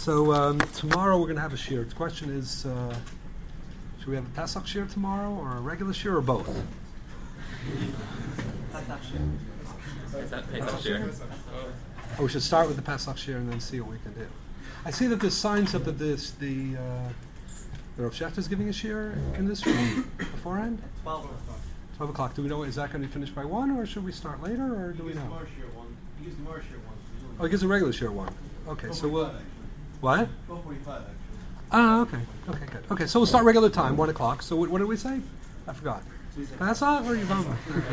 So tomorrow we're going to have a shir. The question is, should we have a Pesach shir tomorrow, or a regular shir, or both? Pesach shir. Oh, we should start with the Pesach shir and then see what we can do. I see that there's signs up that the Rav Shechter is giving a shir in this room beforehand. 12 o'clock. Do we know, is that going to be finished by 1, or should we start later, or do we know? He gives the more shir one. Oh, he gives a regular shir 1. Okay, so we'll... What? 12:45 actually. Ah, okay, good. Okay, so we'll start regular time, 1 o'clock. So what did we say? I forgot. Pesach or Yavama?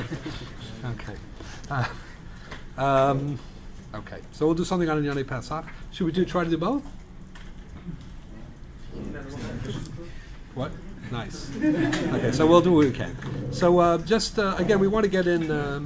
Okay. Okay, so we'll do something on Inyane Pesach. Should we try to do both? What? Nice. Okay, so we'll do what we can. So again, we want to get in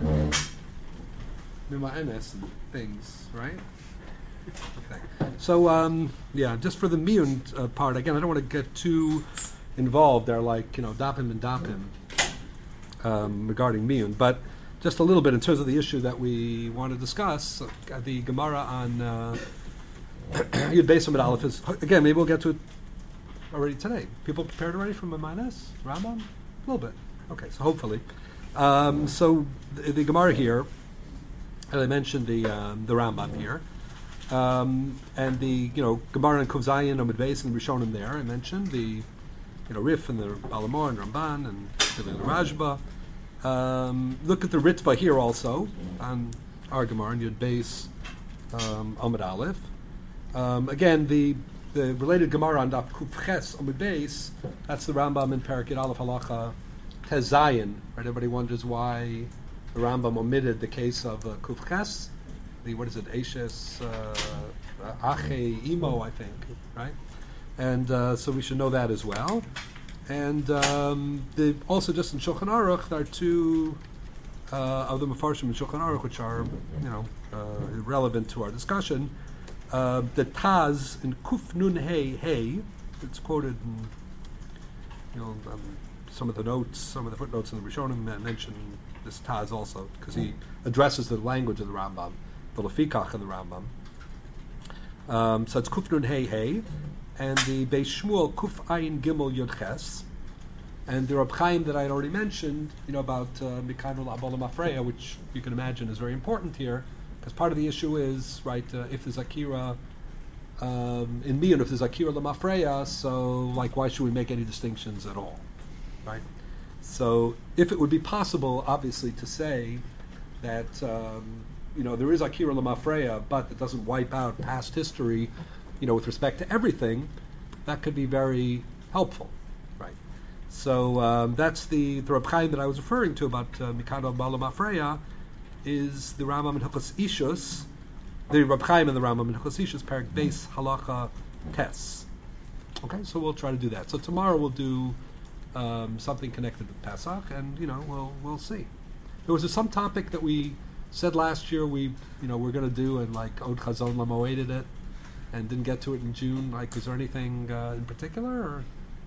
Mima'enes and things, right? Okay. So just for the miyun part, again, I don't want to get too involved. They're like, dapim and dapim regarding miyun, but just a little bit in terms of the issue that we want to discuss. The Gemara on Yud Beis Amud Aleph is, again, maybe we'll get to it already today. People prepared already from Maimonides, Rambam? A little bit. Okay, so hopefully. So the Gemara here, as I mentioned, the Rambam here, and the Gemara and Kuf Zayin, Amud Beis and Rishonim there. I mentioned the Rif and the Balamor and Ramban and the Rajba. Look at the Ritva here also on our Gemara and Yud Beis Amud Aleph. Again, the related Gemara on Daf Kuf Ches Amud Beis, that's the Rambam in Parak Yud Aleph Halacha Tes Zayin. Right? Everybody wonders why the Rambam omitted the case of Kuf Ches. What is it? Ashes Ache Imo, I think. Right? And so we should know that as well. And also just in Shulchan Aruch, there are two of the Mefarshim in Shulchan Aruch which are relevant to our discussion. The Taz in Kuf Nun Hey, it's quoted in some of the notes, some of the footnotes in the Rishonim mention this Taz also, because he addresses the language of the Rambam, the Lefikach in the Rambam. So it's Kuf Nun Hey, and the Beis Shmuel Kuf Ayin Gimel Yud Ches, and the Reb Chaim that I had already mentioned, about Mikano La'abol Mafreya, which you can imagine is very important here, because part of the issue is, right, if there's Akira in Miyun, if there's Akira L'Mafreya, so, why should we make any distinctions at all, right? So, if it would be possible, obviously, to say that, there is Akira L'Mafreya, but it doesn't wipe out past history, with respect to everything, that could be very helpful, right? So, that's the Reb Chaim that I was referring to about Mikano Bala Mafreya, is the Rambam in Hilchos Ishus, the Reb Chaim and the Rambam in Hilchos Ishus, Parak Beis Halacha Tes. Okay, so we'll try to do that. So tomorrow we'll do something connected with Pesach, and we'll see. There was some topic that we said last year we're going to do, and Od Chazon Lamoeded it, and didn't get to it in June. Is there anything in particular, or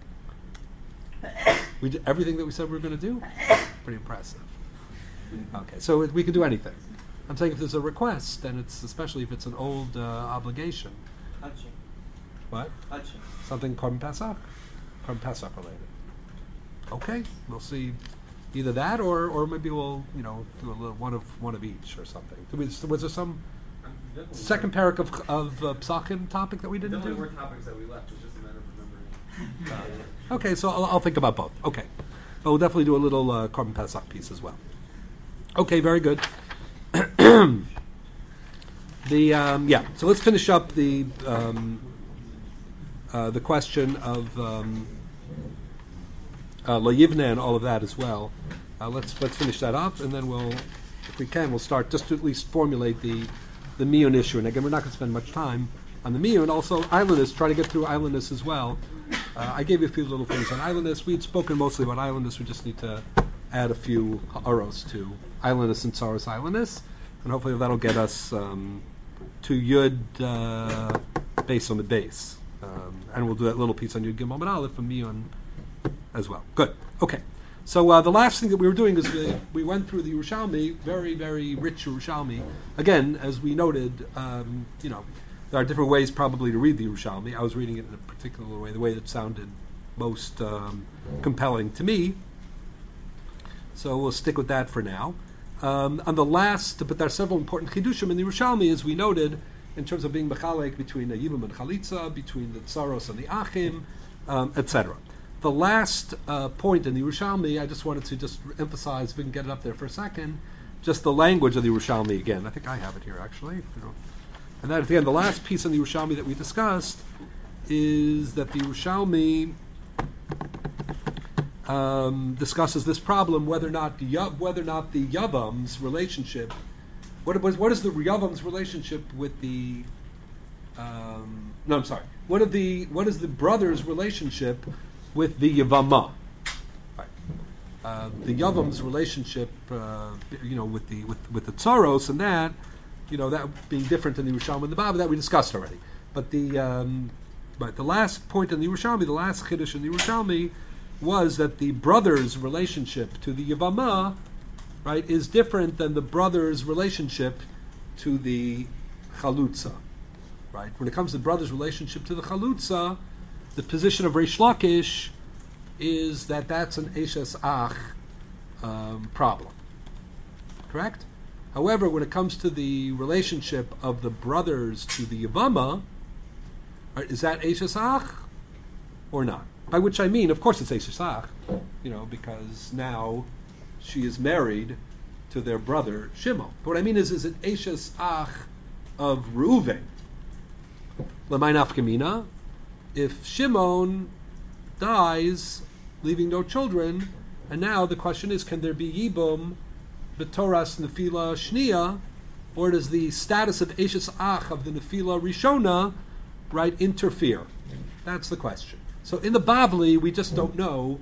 we did everything that we said we were going to do? Pretty impressive. Okay, so we can do anything. I'm saying if there's a request, then especially if it's an old obligation. Hachi. What? Hachi. Something Korban Pesach? Korban Pesach related. Okay, we'll see either that or maybe we'll do a little one of each or something. Was there some second parak of Psachim topic that we didn't do? There were topics that we left. It's just a matter of remembering. Okay, so I'll think about both. Okay, but we'll definitely do a little Korban Pesach piece as well. Okay, very good. So let's finish up the question of Lo Yivne and all of that as well. Let's finish that up, and then if we can, we'll start just to at least formulate the Miyun issue. And again, we're not going to spend much time on the Miyun. Also, Islandist, try to get through Islandist as well. I gave you a few little things on Islandist. We had spoken mostly about Islandist. We just need to add a few aros to Islandist and Tsaros Islandist, and hopefully that'll get us to Yud Beis on the base. And we'll do that little piece on Yud Gimel Amud Aleph from Miyun as well. Good. Okay. So the last thing that we were doing is we went through the Yerushalmi, very, very rich Yerushalmi. Again, as we noted, There are different ways probably to read the Yerushalmi. I was reading it in a particular way, the way that sounded most compelling to me. So we'll stick with that for now. On the last, but there are several important chidushim in the Yerushalmi, as we noted, in terms of being mechalek between the Yibum and Chalitza, between the Tsaros and the Achim, etc. The last point in the Yerushalmi, I just wanted to just emphasize, if we can get it up there for a second, just the language of the Yerushalmi again. I think I have it here, actually. And that, again, the last piece in the Yerushalmi that we discussed is that the Yerushalmi discusses this problem, whether or not the Yavam's relationship, what is the Yavam's relationship with the what is the brother's relationship with the Yavama? Right. The Yavam's relationship, with the Tsaros and that, that being different than the Yerushalmi and the Baba, that we discussed already. But the last point in the Yerushalmi, the last chiddush in the Yerushalmi, was that the brother's relationship to the Yavama, right, is different than the brother's relationship to the Chalutza. Right? When it comes to the brother's relationship to the Chalutza, the position of Reish Lakish is that that's an Eshes Ach problem. Correct? However, when it comes to the relationship of the brothers to the Yavama, right, is that Eshes Ach or not? By which I mean, of course it's Eshes Ach, because now she is married to their brother Shimon. But what I mean is it Eshes Ach of Reuven? L'may nafkamina, if Shimon dies, leaving no children, and now the question is, can there be Yibum b'toras nefila shniya, or does the status of Eshes Ach of the nefila rishona, right, interfere? That's the question. So in the Bavli, we just don't know.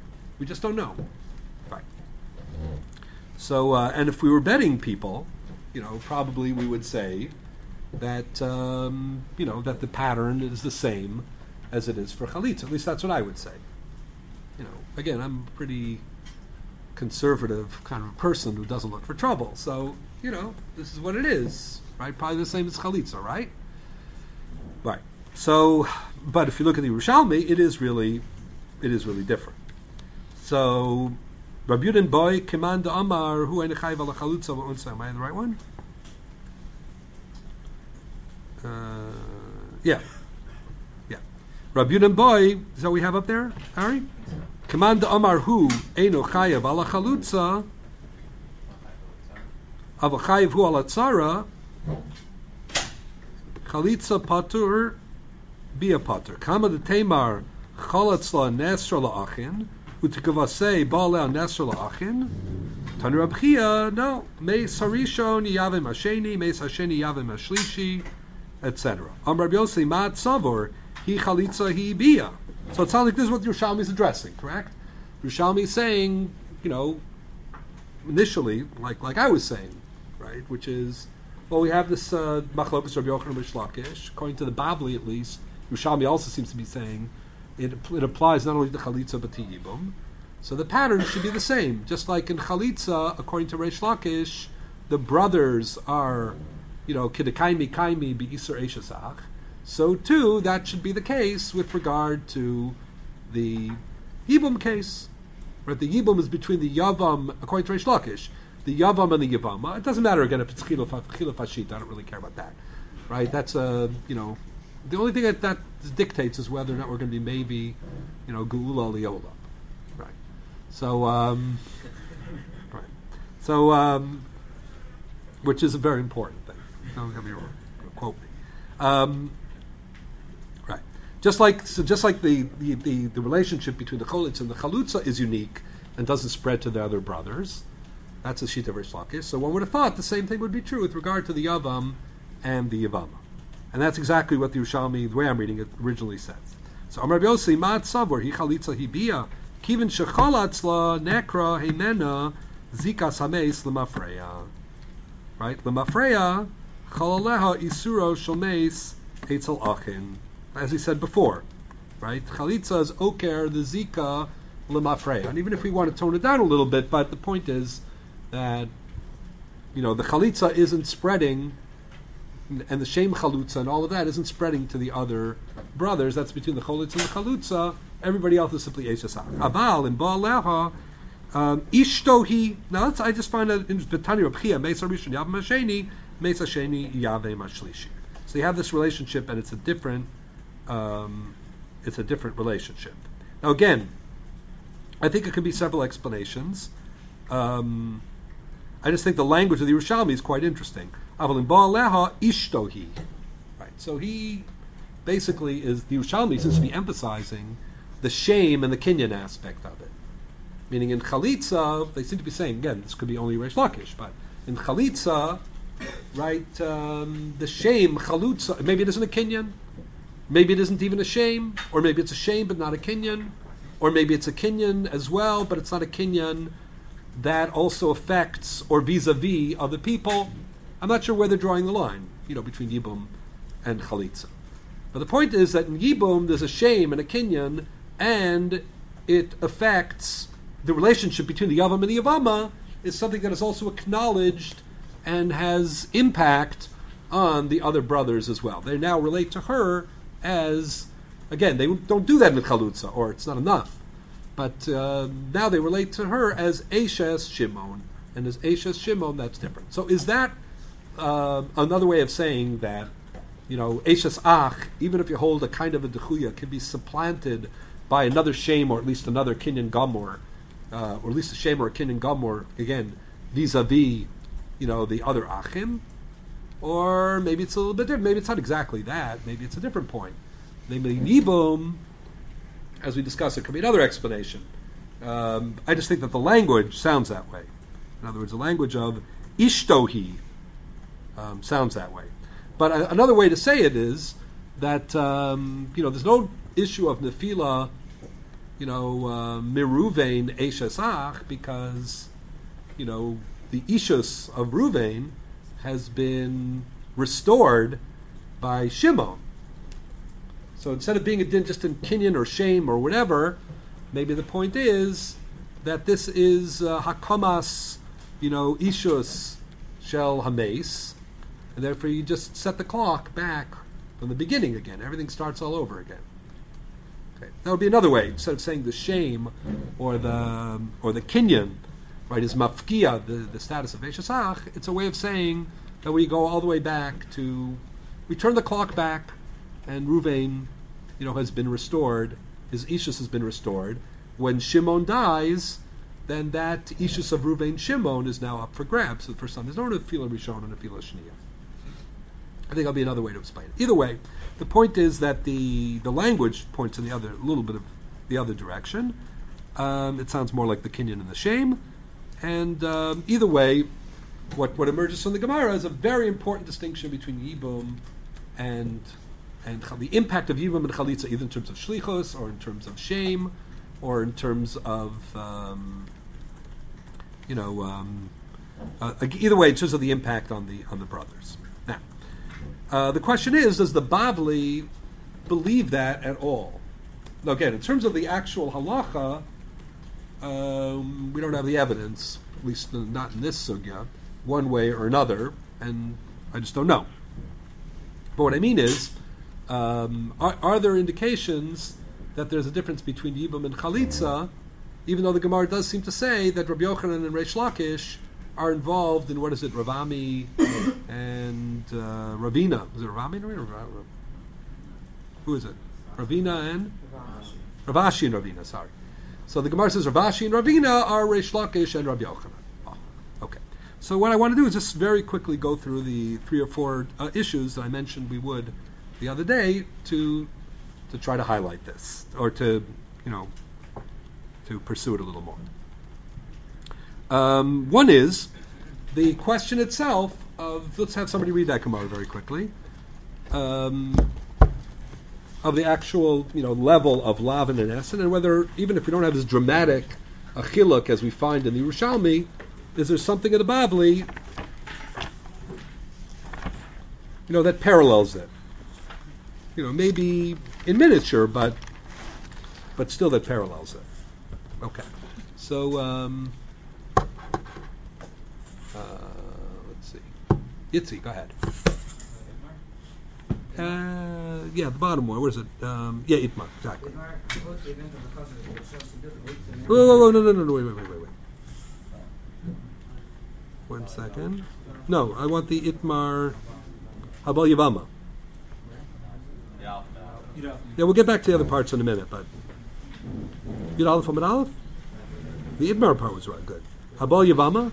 Right. So, and if we were betting people, probably we would say that that the pattern is the same as it is for Chalitza. At least that's what I would say. Again, I'm a pretty conservative kind of person who doesn't look for trouble. So, this is what it is, right? Probably the same as Chalitza, right? Right. So, but if you look at the Yerushalmi, it is really different. So, Rabbi Yudin Boy Kimanda Amar Hu Einechayv Ala Chalutza V'Unsa. Am I in the right one? Yeah. Rabbi Yudin Boy. Is that what we have up there, Harry? Kimanda Amar Hu Einechayv Ala Chalutza Avachayv Hu Ala Tzara Chalitza Patur Bia Patur. Kama de Tamar Chalatzla Nesra La'achin Utikavasei Baalea Nesra La'achin Tanu Rab Chia, no, Meis Harishon Yavim Hasheni, Meis Hasheni Yavim Hashlishi, etc. Am Rabbi Yossi Mat Savor Hi Chalitza Hi Bia. So it sounds like this is what Yerushalmi is addressing, correct? Yerushalmi is saying, initially, like I was saying, right, which is, well, we have this Machlokas Rabbi Yochanan Reish Lakish. According to the Bavli, at least, Yerushalmi also seems to be saying it applies not only to Chalitza but to Yibum. So the pattern should be the same. Just like in Chalitza, according to Reish Lakish, the brothers are, Kidakaimi Kaimi Be'isur Eshes Ach. So too, that should be the case with regard to the Yibum case. Right? The Yibum is between the Yavam, according to Reish Lakish, the Yavam and the Yavama. It doesn't matter again if it's Chiluf Hashit. I don't really care about that. Right? That's the only thing that dictates is whether or not we're going to be maybe, Geula Liola. Right. So, right. So, which is a very important thing. Don't get me wrong. Quote me. Right. Just like the relationship between the Cholitz and the Chalutza is unique and doesn't spread to the other brothers. That's a Shita Reish Lakish. So one would have thought the same thing would be true with regard to the Yavam and the Yavama. And that's exactly what the Yerushalmi, the way I'm reading it, originally says. So Amar Rabbi Yossi, Ma'at Savor, Hi Chalitza Hi Bia, Kivin Shechalatzla Nekra Heimena Zika Sameis Lemafreya. Right? Lemafreya Chalaleha Isuro Shomeis Eitzel Achin. As he said before, right? Chalitza is Oker, the Zika Lemafreya. And even if we want to tone it down a little bit, but the point is that, the Chalitza isn't spreading and the Shem Chalutza and all of that isn't spreading to the other brothers. That's between the Cholitza and the Chalutza. Everybody else is simply Eishes Ach. Aval in Baal Leha, Ishtohi. Now I just find that in B'tani Reb Chia, Meisa Rishon Yavam Hasheni, Meisa Sheni Yaveh Mashlishi. So you have this relationship, and it's a different relationship. Now again, I think it could be several explanations. I just think the language of the Yerushalmi is quite interesting. Aval in Baal Leha Ishtohi. Right. So he basically is, the Yerushalmi seems to be emphasizing the shame and the Kinyan aspect of it. Meaning in Chalitza, they seem to be saying, again, this could be only Reish Lakish, but in Chalitza, right, the shame, Chalutza, maybe it isn't a Kinyan, maybe it isn't even a shame, or maybe it's a shame but not a Kinyan, or maybe it's a Kinyan as well, but it's not a Kinyan that also affects or vis-a-vis other people. I'm not sure where they're drawing the line, between Yibum and Chalitza. But the point is that in Yibum there's a shame and a Kinyan, and it affects the relationship between the Yavam and the Yavama is something that is also acknowledged and has impact on the other brothers as well. They now relate to her as, again, they don't do that in the Chalutza, or it's not enough. But now they relate to her as Eishes Shimon, and as Eishes Shimon, that's different. So is that another way of saying that, Eishes Ach, even if you hold a kind of a Dechuya, can be supplanted by another shame, or at least another Kinyan Gamor, or at least a shame or a Kinyan Gamor, again, vis-a-vis, the other Achim? Or maybe it's a little bit different. Maybe it's not exactly that. Maybe it's a different point. Namely, Yibum, as we discussed, it could be another explanation. I just think that the language sounds that way. In other words, the language of Ishtohi sounds that way. But another way to say it is that there's no issue of Nefila, Miruvain Eishes Ach, because the Ishus of Ruvain has been restored by Shimon. So instead of being a din just in Kinyan or shame or whatever, maybe the point is that this is Hakamas, Ishus Shel Hames, and therefore you just set the clock back from the beginning again. Everything starts all over again. Okay. That would be another way. Instead of saying the shame or the Kinyan, right, is mafkia, the status of Eishes Ach, it's a way of saying that we go all the way back to, we turn the clock back, and Ruvain, has been restored, his Ishus has been restored. When Shimon dies, then that Ishus of Ruvain Shimon is now up for grabs for the first time. There's no Nefila Rishon and Nefila Shniya. I think that'll be another way to explain it. Either way, the point is that the language points in a little bit of the other direction. It sounds more like the Kinyan and the shame. And either way, what emerges from the Gemara is a very important distinction between Yibum and the impact of Yibum and Chalitza, either in terms of Shlichus, or in terms of shame, or in terms of, either way, in terms of the impact on the brothers. Now, the question is, does the Bavli believe that at all? Now, again, in terms of the actual halacha, we don't have the evidence, at least not in this sugya, one way or another, and I just don't know. But what I mean is, are there indications that there's a difference between Yibum and Chalitza, even though the Gemara does seem to say that Rabbi Yochanan and Reish Lakish are involved in, Ravami and Ravina. Is it Ravami and Ravina? Who is it? Ravina and? Ravashi and Ravina, sorry. So the Gemara says Ravashi and Ravina are Reish Lakish and Rabbi Yochanan. Oh, okay. So what I want to do is just very quickly go through the 3 or 4 issues that I mentioned we would the other day to try to highlight this, or to pursue it a little more. One is the question itself of, let's have somebody read that Gemara very quickly, of the actual level of Lavan and Essen, and whether, even if we don't have this dramatic achiluk as we find in the Yerushalmi, is there something in the Bavli that parallels it? Maybe in miniature, but still that parallels it. Okay. So let's see. Yitzi, go ahead. Yeah, the bottom one. What is it? Yeah, Itmar, exactly. Whoa, no, wait. 1 second. No, I want the Itmar Habal Yavama. Yeah, we'll get back to the other parts in a minute, but Yud Aleph Amud Aleph? The Itmar part was right, good. Habal Yavama?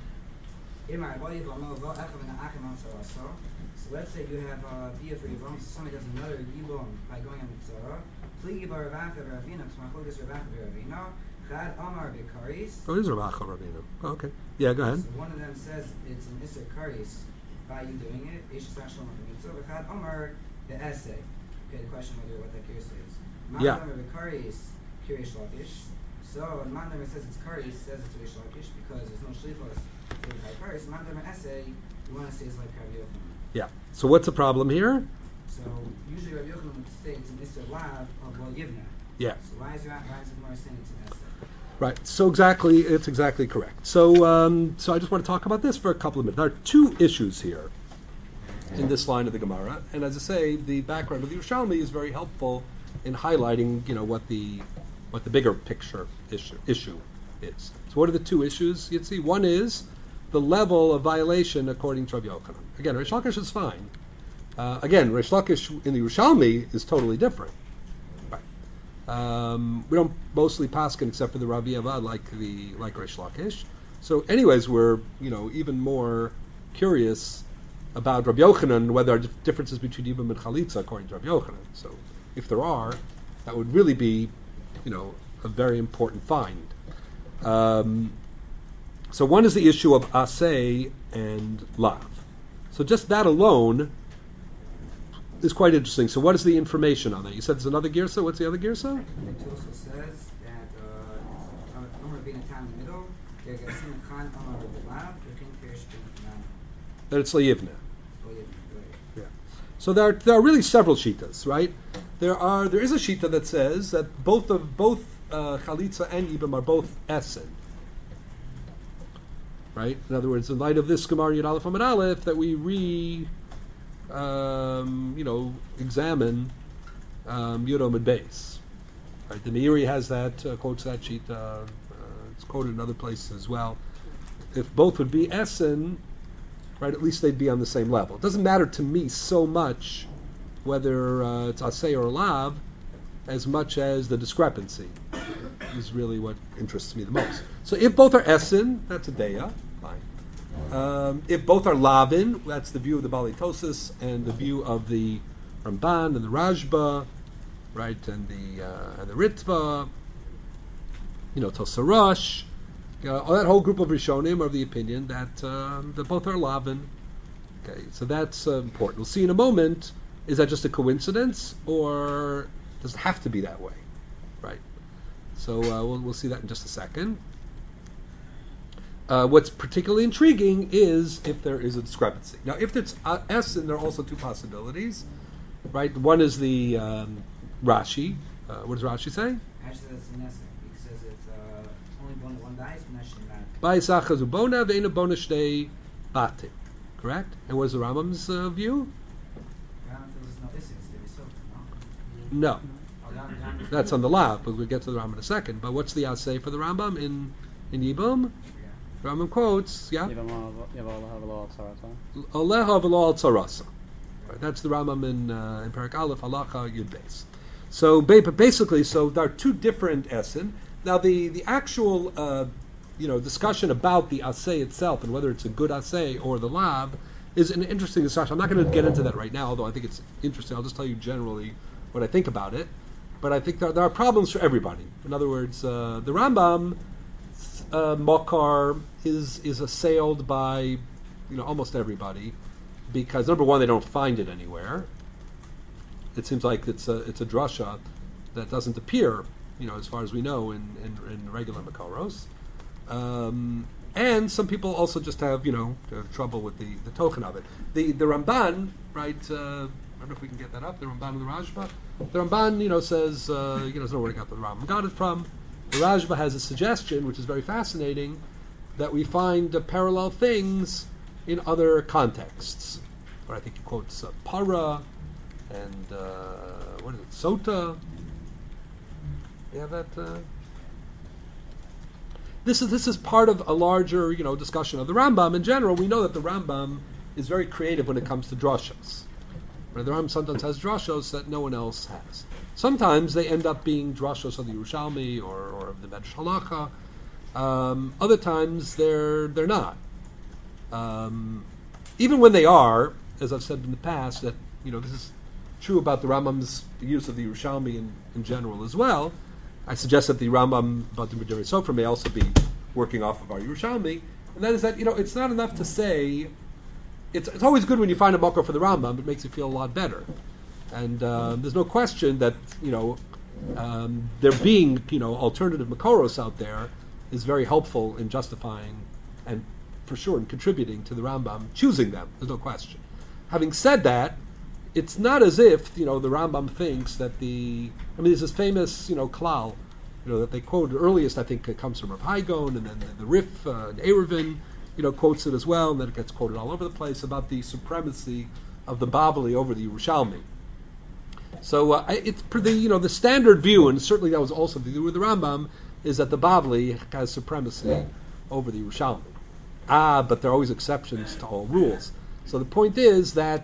So let's say you have a Bia for Yibam, so somebody does another Yibam by going on the Tzara. Pli Yibar Ravacha Ravina, Ksmachlogas Ravacha Ravina, Chad Amar Bikaris. Oh, it is Ravacha Ravina. Oh, okay. Yeah, go ahead. So one of them says it's an Isser Karis by you doing it. Ish Sashal Mitzvah, Chad Amar Be'eseh. Okay, the question whether what that Kirsa is. Yeah. Amar Bikaris, Kirish Lakish. So the Mandam says it's Karis, says it's Kirish Lakish because there's no Shlichos for the Karis. Mandam Essay, you want to say it's like Rabbi Yochanan. Yeah. So what's the problem here? So usually Rabbi Yochanan would say it's an Isser Lav of Lo Yivna. Yeah. So why is the Gemara saying it's an Essay? Right. So it's exactly correct. So I just want to talk about this for a couple of minutes. There are two issues here in this line of the Gemara, and as I say, the background of the Yerushalmi is very helpful in highlighting, what the bigger picture issue is. So what are the two issues? You'd see one is the level of violation according to Rabbi Yochanan. Again, Reish Lakish is fine. Again, Reish Lakish in the Yerushalmi is totally different. Right. We don't mostly paskin except for the Rabbi Avad like Reish Lakish. So, anyways, we're even more curious about Rabbi Yochanan, whether there are differences between Yibam and Chalitza according to Rabbi Yochanan. So, if there are, that would really be, a very important find. So one is the issue of aseh and lav. So just that alone is quite interesting. So what is the information on that? You said there's another girsa. What's the other girsa? It also says that Amar being a town in the middle, they're going to see the Khan Amar Lav, they're going to Kirish Bin That it's Layivna. Yeah. So there are really several shitas, right? There is a shita that says that both Chalitza and Yibam are both Essen. Right? In other words, in light of this Gemara Yud Aleph Amud Aleph, that we examine Yud Amud Beis. Right? The Meiri has that, quotes that sheet. It's quoted in other places as well. If both would be Essen, right, at least they'd be on the same level. It doesn't matter to me so much whether it's Aseh or Lav, as much as the discrepancy is really what interests me the most. So if both are Essen, that's a Deya, fine. If both are Lavin, that's the view of the Bali Tosis and the view of the Ramban and the Rajba, right, and the Ritva, Tosarash, all that whole group of Rishonim are of the opinion that both are Lavin. Okay, so that's important. We'll see in a moment. Is that just a coincidence, or does it have to be that way? Right. So we'll see that in just a second. What's particularly intriguing is if there is a discrepancy. Now, if it's Essen, there are also two possibilities. Right. One is the Rashi. What does Rashi say? Actually, that's an Essay. It says it's only one dies, but not Shinat. Ba'isach hazubona ve'ena bona shtei batim. Correct? And what is the Rambam's view? No. That's on the Lav, but we'll get to the Rambam in a second. But what's the Aseh for the Rambam in Yibam? Rambam quotes, yeah? Aleha v'lo al tzarasa. That's the Rambam in Perek Aleph, Halacha Yud Beis. So basically, there are two different Essen. Now the actual discussion about the Aseh itself and whether it's a good Aseh or the Lav is an interesting discussion. I'm not going to get into that right now, although I think it's interesting. I'll just tell you generally what I think about it. But I think there are problems for everybody. In other words, the Rambam Makar is assailed by almost everybody because number one, they don't find it anywhere. It seems like it's a drasha that doesn't appear, as far as we know, in regular Makaros. And some people also just have trouble with the token of it. The Ramban, right? I don't know if we can get that up. The Ramban and the Rajba. The Ramban, says there's no wording out that the Rambam got it from. The Rajba has a suggestion, which is very fascinating, that we find parallel things in other contexts. Or I think he quotes para and what is it, Sota? Yeah, that. This is part of a larger, discussion of the Rambam. In general, we know that the Rambam is very creative when it comes to drashos. Right? The Rambam sometimes has drashos that no one else has. Sometimes they end up being drashos of the Yerushalmi or of the Medrash Halacha. Other times they're not. Even when they are, as I've said in the past, that this is true about the Rambam's use of the Yerushalmi in general as well. I suggest that the Rambam about the B'divrei Sofer may also be working off of our Yerushalmi, and that is that it's not enough to say. It's always good when you find a makor for the Rambam; it makes you feel a lot better. And there's no question that there being alternative makoros out there is very helpful in justifying and for sure in contributing to the Rambam choosing them. There's no question. Having said that, it's not as if the Rambam thinks that there's this famous klal that they quoted earliest. I think it comes from Rav Haigon, and then the Rif and Eruvin quotes it as well, and then it gets quoted all over the place about the supremacy of the Babli over the Yerushalmi. So it's the standard view, and certainly that was also the view with the Rambam, is that the Babli has supremacy over the Yerushalmi. But there are always exceptions to all rules. So the point is that,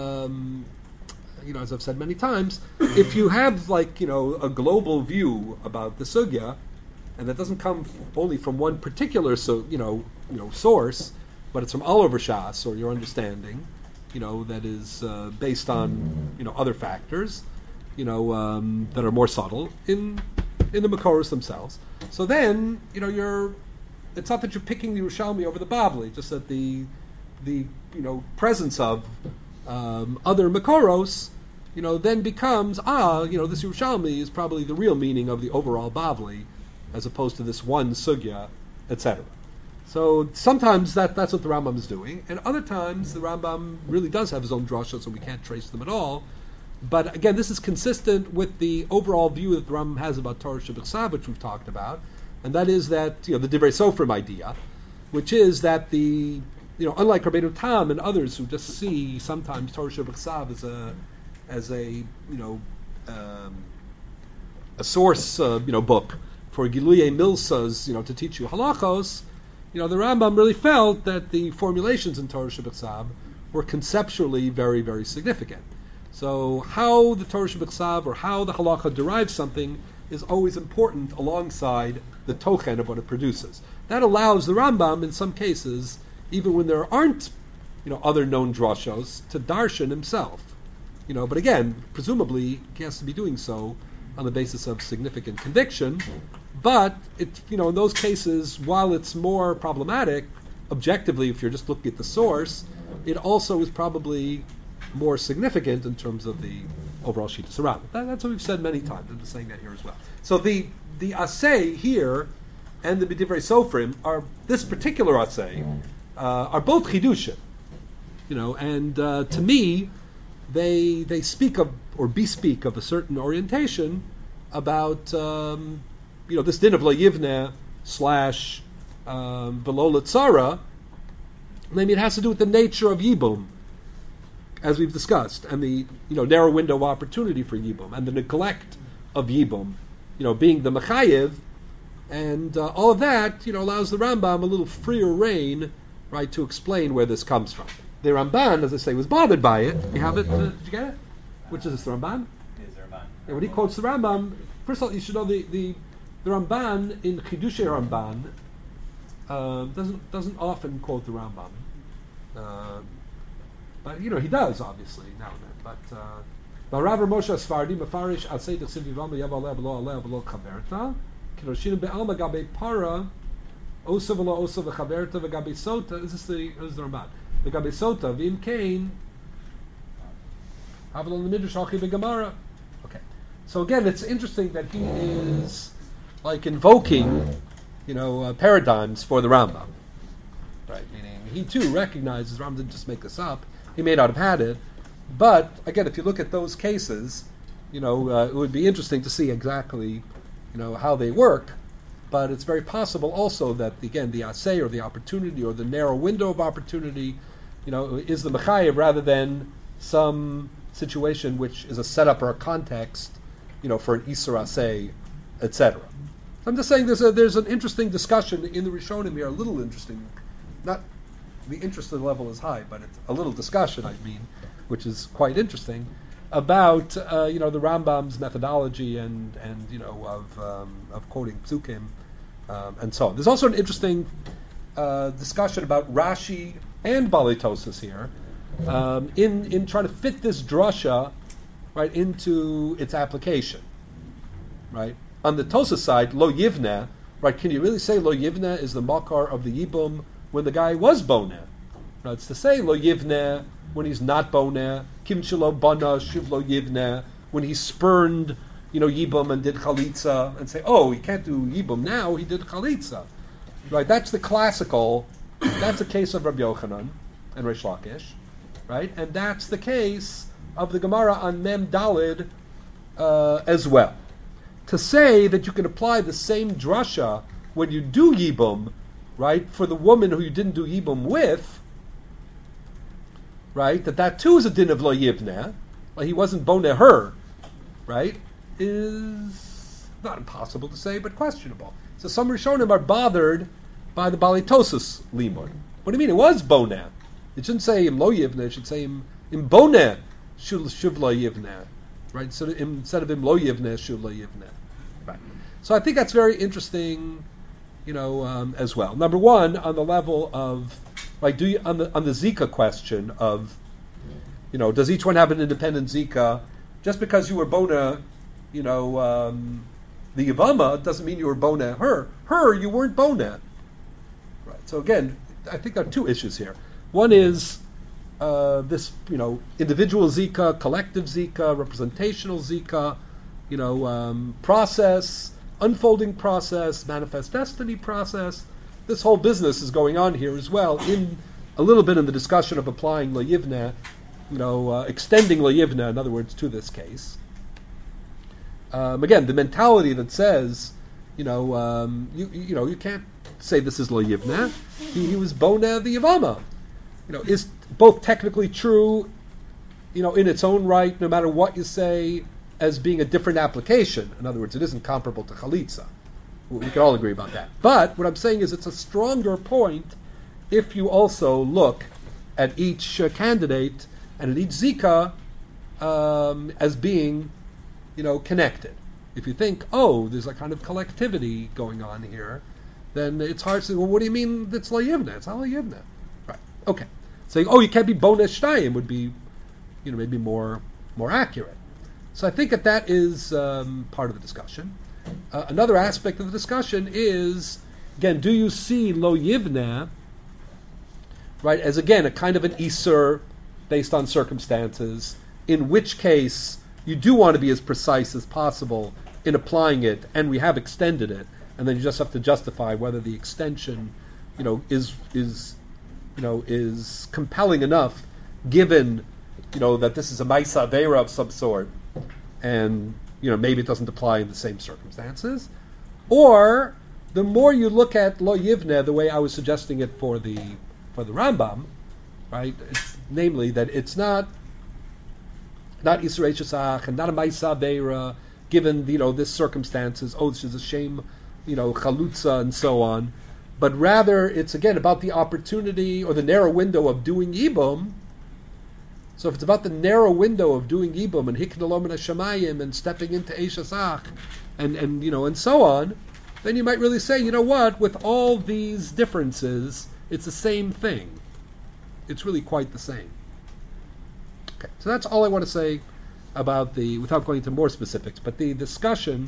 as I've said many times, if you have a global view about the sugya, and that doesn't come only from one particular source, but it's from all over Shas or your understanding, that is based on other factors, that are more subtle in the Makoros themselves. So then it's not that you're picking the Yerushalmi over the Babli, just that the presence of other Makoros, then becomes, this Yerushalmi is probably the real meaning of the overall Bavli, as opposed to this one sugya, etc. So sometimes that's what the Rambam is doing, and other times the Rambam really does have his own drashos, so we can't trace them at all. But again, this is consistent with the overall view that the Rambam has about Torah Shebechsav, which we've talked about, and that is that the Divrei Sofrim idea, which is that unlike Rabbeinu Tam and others who just see sometimes Torah Shebechsav as a source book for Giluyei Milsas to teach you halachos, the Rambam really felt that the formulations in Torah Shebechsav were conceptually very, very significant. So how the Torah Shebechsav or how the halacha derives something is always important alongside the tochen of what it produces. That allows the Rambam, in some cases, even when there aren't, other known drashos, to darshan himself. But again, presumably he has to be doing so on the basis of significant conviction. But in those cases, while it's more problematic, objectively, if you're just looking at the source, it also is probably more significant in terms of the overall Shittas Rambam. That's what we've said many times. I'm just saying that here as well. So the asay here and the B'divrei Sofrim are this particular asay are both chidushim, and to me they speak of or bespeak of a certain orientation about this din of lo yivneh / v'lo l'tzara. Maybe it has to do with the nature of yibum, as we've discussed, and the narrow window of opportunity for yibum, and the neglect of yibum, being the mechayev, and all of that, allows the Rambam a little freer rein, right, to explain where this comes from. The Ramban, as I say, was bothered by it. You have it? Did you get it? Which is this, the Ramban? Is the Ramban. And when he quotes the Rambam, first of all, you should know the Ramban in Chidushei Ramban doesn't often quote the Rambam. But he does, obviously, now and then. But Rav Moshe Sfardi Mefarish Asay Tachsiv Yivam Yav Aleh V'lo Aleh V'lo Chaverta Kiroshim Be'alma Gabe Para Osa V'lo Osa V'Chaverta V'Gabe Sota. This is the Ramban. V'Gabe Sota V'Im Kain Havlon the Midrash Alchi V'Gemara. Okay. So again, it's interesting that he is invoking, paradigms for the Rambam. Right, meaning he too recognizes Rambam didn't just make this up. He may not have had it, but again, if you look at those cases, it would be interesting to see exactly, how they work. But it's very possible also that the asay or the opportunity or the narrow window of opportunity, is the mechayev rather than some situation which is a setup or a context, for an Isur Aseh, etc. I'm just saying there's an interesting discussion in the Rishonim here, a little interesting, not the interest level is high, but it's a little discussion, which is quite interesting, about the Rambam's methodology and of quoting Psukim and so on. There's also an interesting discussion about Rashi and Balei Tosas here in trying to fit this drasha right into its application. Right on the Tosas side, Lo Yivneh. Right, can you really say Lo Yivneh is the makar of the Yibum when the guy was boneh? Now it's to say Lo Yivneh when he's not boneh, Kim Shelo Bana Shiv Lo Yivneh, when he spurned, Yibum and did chalitza, and say, oh, he can't do Yibum now, he did chalitza. Right, that's the case of Rabbi Yochanan and Reish Lakish, right? And that's the case of the Gemara on Mem Dalid as well. To say that you can apply the same drasha when you do Yibum, right, for the woman who you didn't do Yibum with, right, that too is a din of Lo Yivneh, like he wasn't boneh her, right, is not impossible to say, but questionable. So some Rishonim are bothered by the Balei Tosas limud. What do you mean? It was boneh. It shouldn't say im Lo Yivneh, it should say im boneh shuv Lo Yivneh, right? So instead of im Lo Yivneh, shuv Lo Yivneh. Right. So I think that's very interesting, as well. Number one, on the level of, like, on the Zika question of, does each one have an independent Zika? Just because you were bona, the Yavama doesn't mean you were bona her. Her, you weren't bona. Right. So again, I think there are two issues here. One is this, individual Zika, collective Zika, representational Zika, process, unfolding process, manifest destiny process. This whole business is going on here as well, in a little bit in the discussion of applying Lo Yivneh, extending Lo Yivneh, in other words, to this case. Again, the mentality that says, you can't say this is Lo Yivneh. He was Boneh the Yavama. Is both technically true, in its own right, no matter what you say, as being a different application. In other words, it isn't comparable to Chalitza. We can all agree about that. But what I'm saying is it's a stronger point if you also look at each candidate and at each Zika as being, connected. If you think, there's a kind of collectivity going on here, then it's hard to say, well, what do you mean it's Lo Yivneh? It's not Lo Yivneh. Right. Okay. Saying, you can't be Boneh Shtayim would be, maybe more accurate. So I think that is part of the discussion. Another aspect of the discussion is, again, do you see Lo Yivneh, right, as again a kind of an Isur based on circumstances, in which case you do want to be as precise as possible in applying it, and we have extended it, and then you just have to justify whether the extension, is compelling enough, given, that this is a Maisa Aveira of some sort, and maybe it doesn't apply in the same circumstances, or the more you look at Lo Yivneh the way I was suggesting it for the Rambam, right? Namely that it's not Yisrei Shesach and not a Maisa Aveira, given this circumstances. This is a shame, Chalutza and so on, but rather it's again about the opportunity or the narrow window of doing Yibum. So if it's about the narrow window of doing Yibum and Hiknalom and Hashemayim and stepping into Eishasach and so on, then you might really say, with all these differences, it's the same thing. It's really quite the same. Okay, so that's all I want to say about without going into more specifics, but the discussion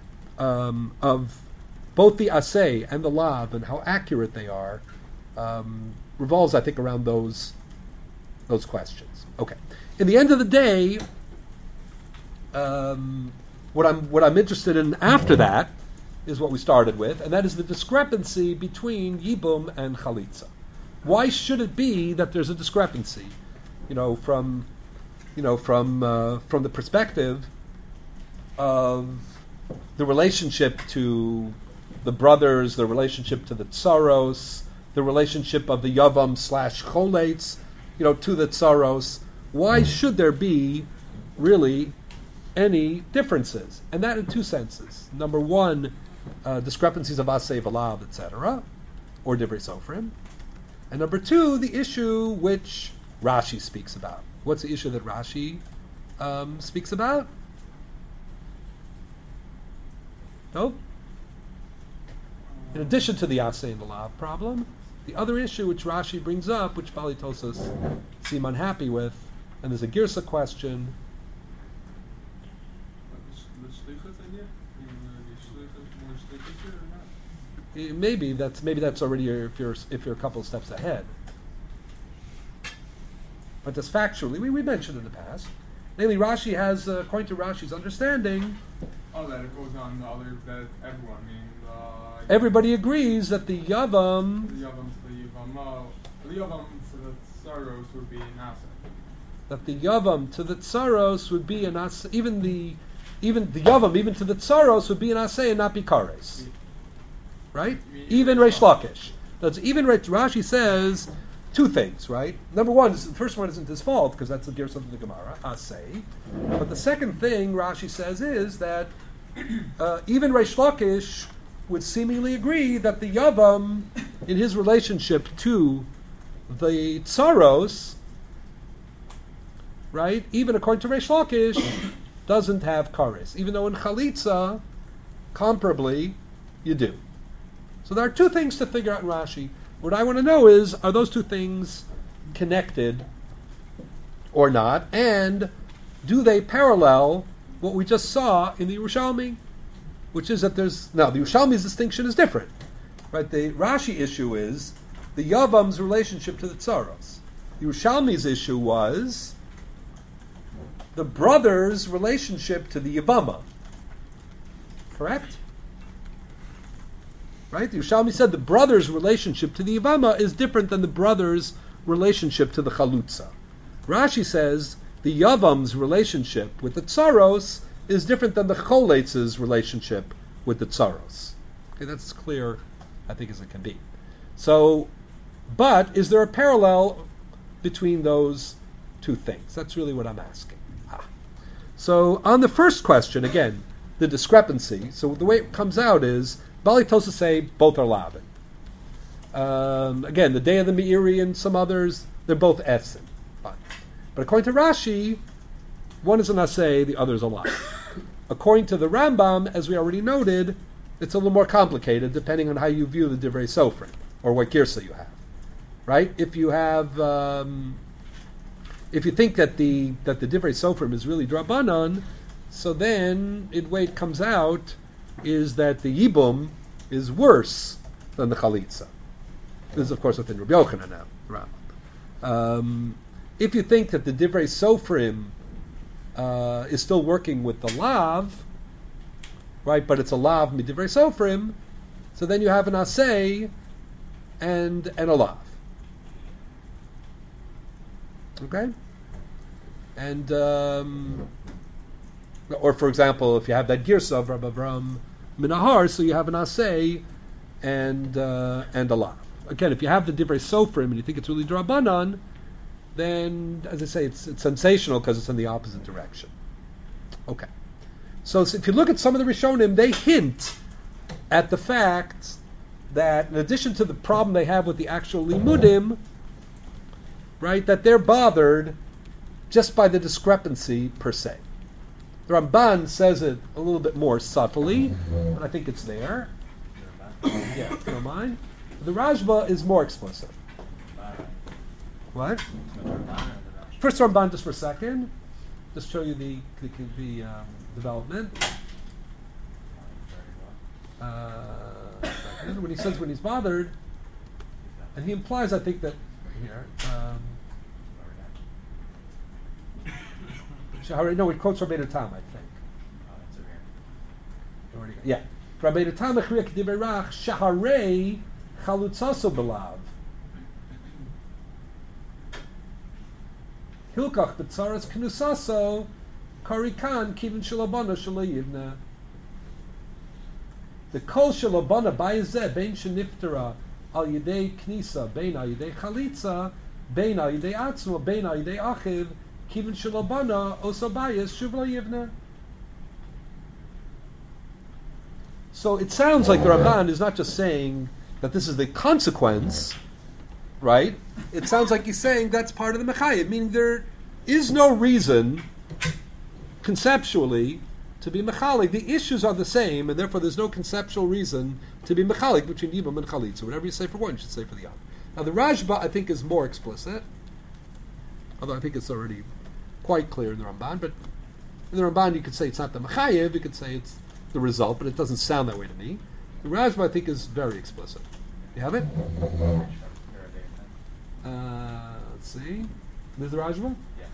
of both the Aseh and the Lav and how accurate they are revolves, I think, around those questions. Okay. In the end of the day, what I'm interested in after that is what we started with, and that is the discrepancy between Yibum and Chalitza. Why should it be that there's a discrepancy? From the perspective of the relationship to the brothers, the relationship to the Tsaros, the relationship of the Yavam / Choletz, to the Tsaros. why should there be really any differences? And that in two senses. Number one, discrepancies of asay v'lav, etc., or divrei sofrim. And number two, the issue which Rashi speaks about. What's the issue that Rashi speaks about? No? In addition to the asay and the lav problem, the other issue which Rashi brings up, which Bali Tosas seem unhappy with, and there's a Girsa question. Maybe that's already if you're a couple of steps ahead. But just factually, we mentioned in the past. Namely, Rashi has, according to Rashi's understanding, that it goes on the other, that everyone, everybody agrees that the Yavam, the Yavam for the Tsaros would be an asset. That the Yavam to the Tsaros would be an asay, even the Yavam, even to the Tsaros would be an asay and not be Kares. Right? Even Reish Lakish. That's even Rashi says two things, right? Number one, the first one isn't his fault because that's the Gersa of the Gemara, Asay. But the second thing Rashi says is that even Reish Lakish would seemingly agree that the Yavam, in his relationship to the Tsaros, right, even according to Reish Lakish, doesn't have Kares. Even though in Chalitza, comparably, you do. So there are two things to figure out in Rashi. What I want to know is, are those two things connected or not? And do they parallel what we just saw in the Yerushalmi? Which is that the Yerushalmi's distinction is different. Right? The Rashi issue is the Yavam's relationship to the Tsaros. The Yerushalmi's issue was the brother's relationship to the Yavama. Correct? Right? The Yerushalmi said the brother's relationship to the Yavama is different than the brother's relationship to the Chalutza. Rashi says the Yavam's relationship with the Tsaros is different than the Choletz's relationship with the Tsaros. Okay, that's as clear, I think, as it can be. So, but is there a parallel between those two things? That's really what I'm asking. So, on the first question, again, the discrepancy. So the way it comes out is Bali Tosa say both are Laban. Again, the day of the Meiri and some others, they're both Etzim. Fine. But according to Rashi, one is an Asay, the other is a Laban. According to the Rambam, as we already noted, it's a little more complicated depending on how you view the Divrei Sofrim, or what Girsa you have. Right? If you have, if you think that the Divrei Sofrim is really Drabanan, so then the way it comes out is that the Yibum is worse than the Chalitza. This is, of course, within Rabbi Yochanan now. If you think that the Divrei Sofrim is still working with the Lav, right, but it's a Lav midivrei Sofrim, so then you have an Asay and a Lav. Okay? And or for example, if you have that Girsa of Rabbi Avram Minahar, so you have an Asay and a Lav. Again, if you have the Divrei Sofrim and you think it's really Drabanan, then, as I say, it's sensational because it's in the opposite direction. Okay. So if you look at some of the Rishonim, they hint at the fact that in addition to the problem they have with the actual Limudim, right, that they're bothered just by the discrepancy per se. The Ramban says it a little bit more subtly, but I think it's there. Yeah, if you don't mind. The Rajba is more explicit. What? First Ramban, just for a second. Just show you the development. When he says when he's bothered, and he implies, I think that here. No, it quotes Rabbeinu Tam, I think. Yeah. Rabbeinu Tam echriya k'diberach shaharei chalutzaso belav. Hilkach b'tzaras knusaso karikan kivin shalabana shalayivna. The kol shalabana bayizeh bein sheniftara al yidei knisa bein al yidei chalitza bein al yidei atzma bein al yidei achiv Kivin shalabana osabayas shuvla yivna. So it sounds like the Ramban is not just saying that this is the consequence, right? It sounds like he's saying that's part of the Mechayev, meaning there is no reason, conceptually, to be Mechalik. The issues are the same, and therefore there's no conceptual reason to be Mechalik between Yibam and Chalitza. Whatever you say for one, you should say for the other. Now the Rashba, I think, is more explicit, although I think it's already quite clear in the Ramban, but in the Ramban you could say it's not the Mechayev, you could say it's the result, but it doesn't sound that way to me. The Rashba, I think, is very explicit. You have it? Let's see. There's the Rashba?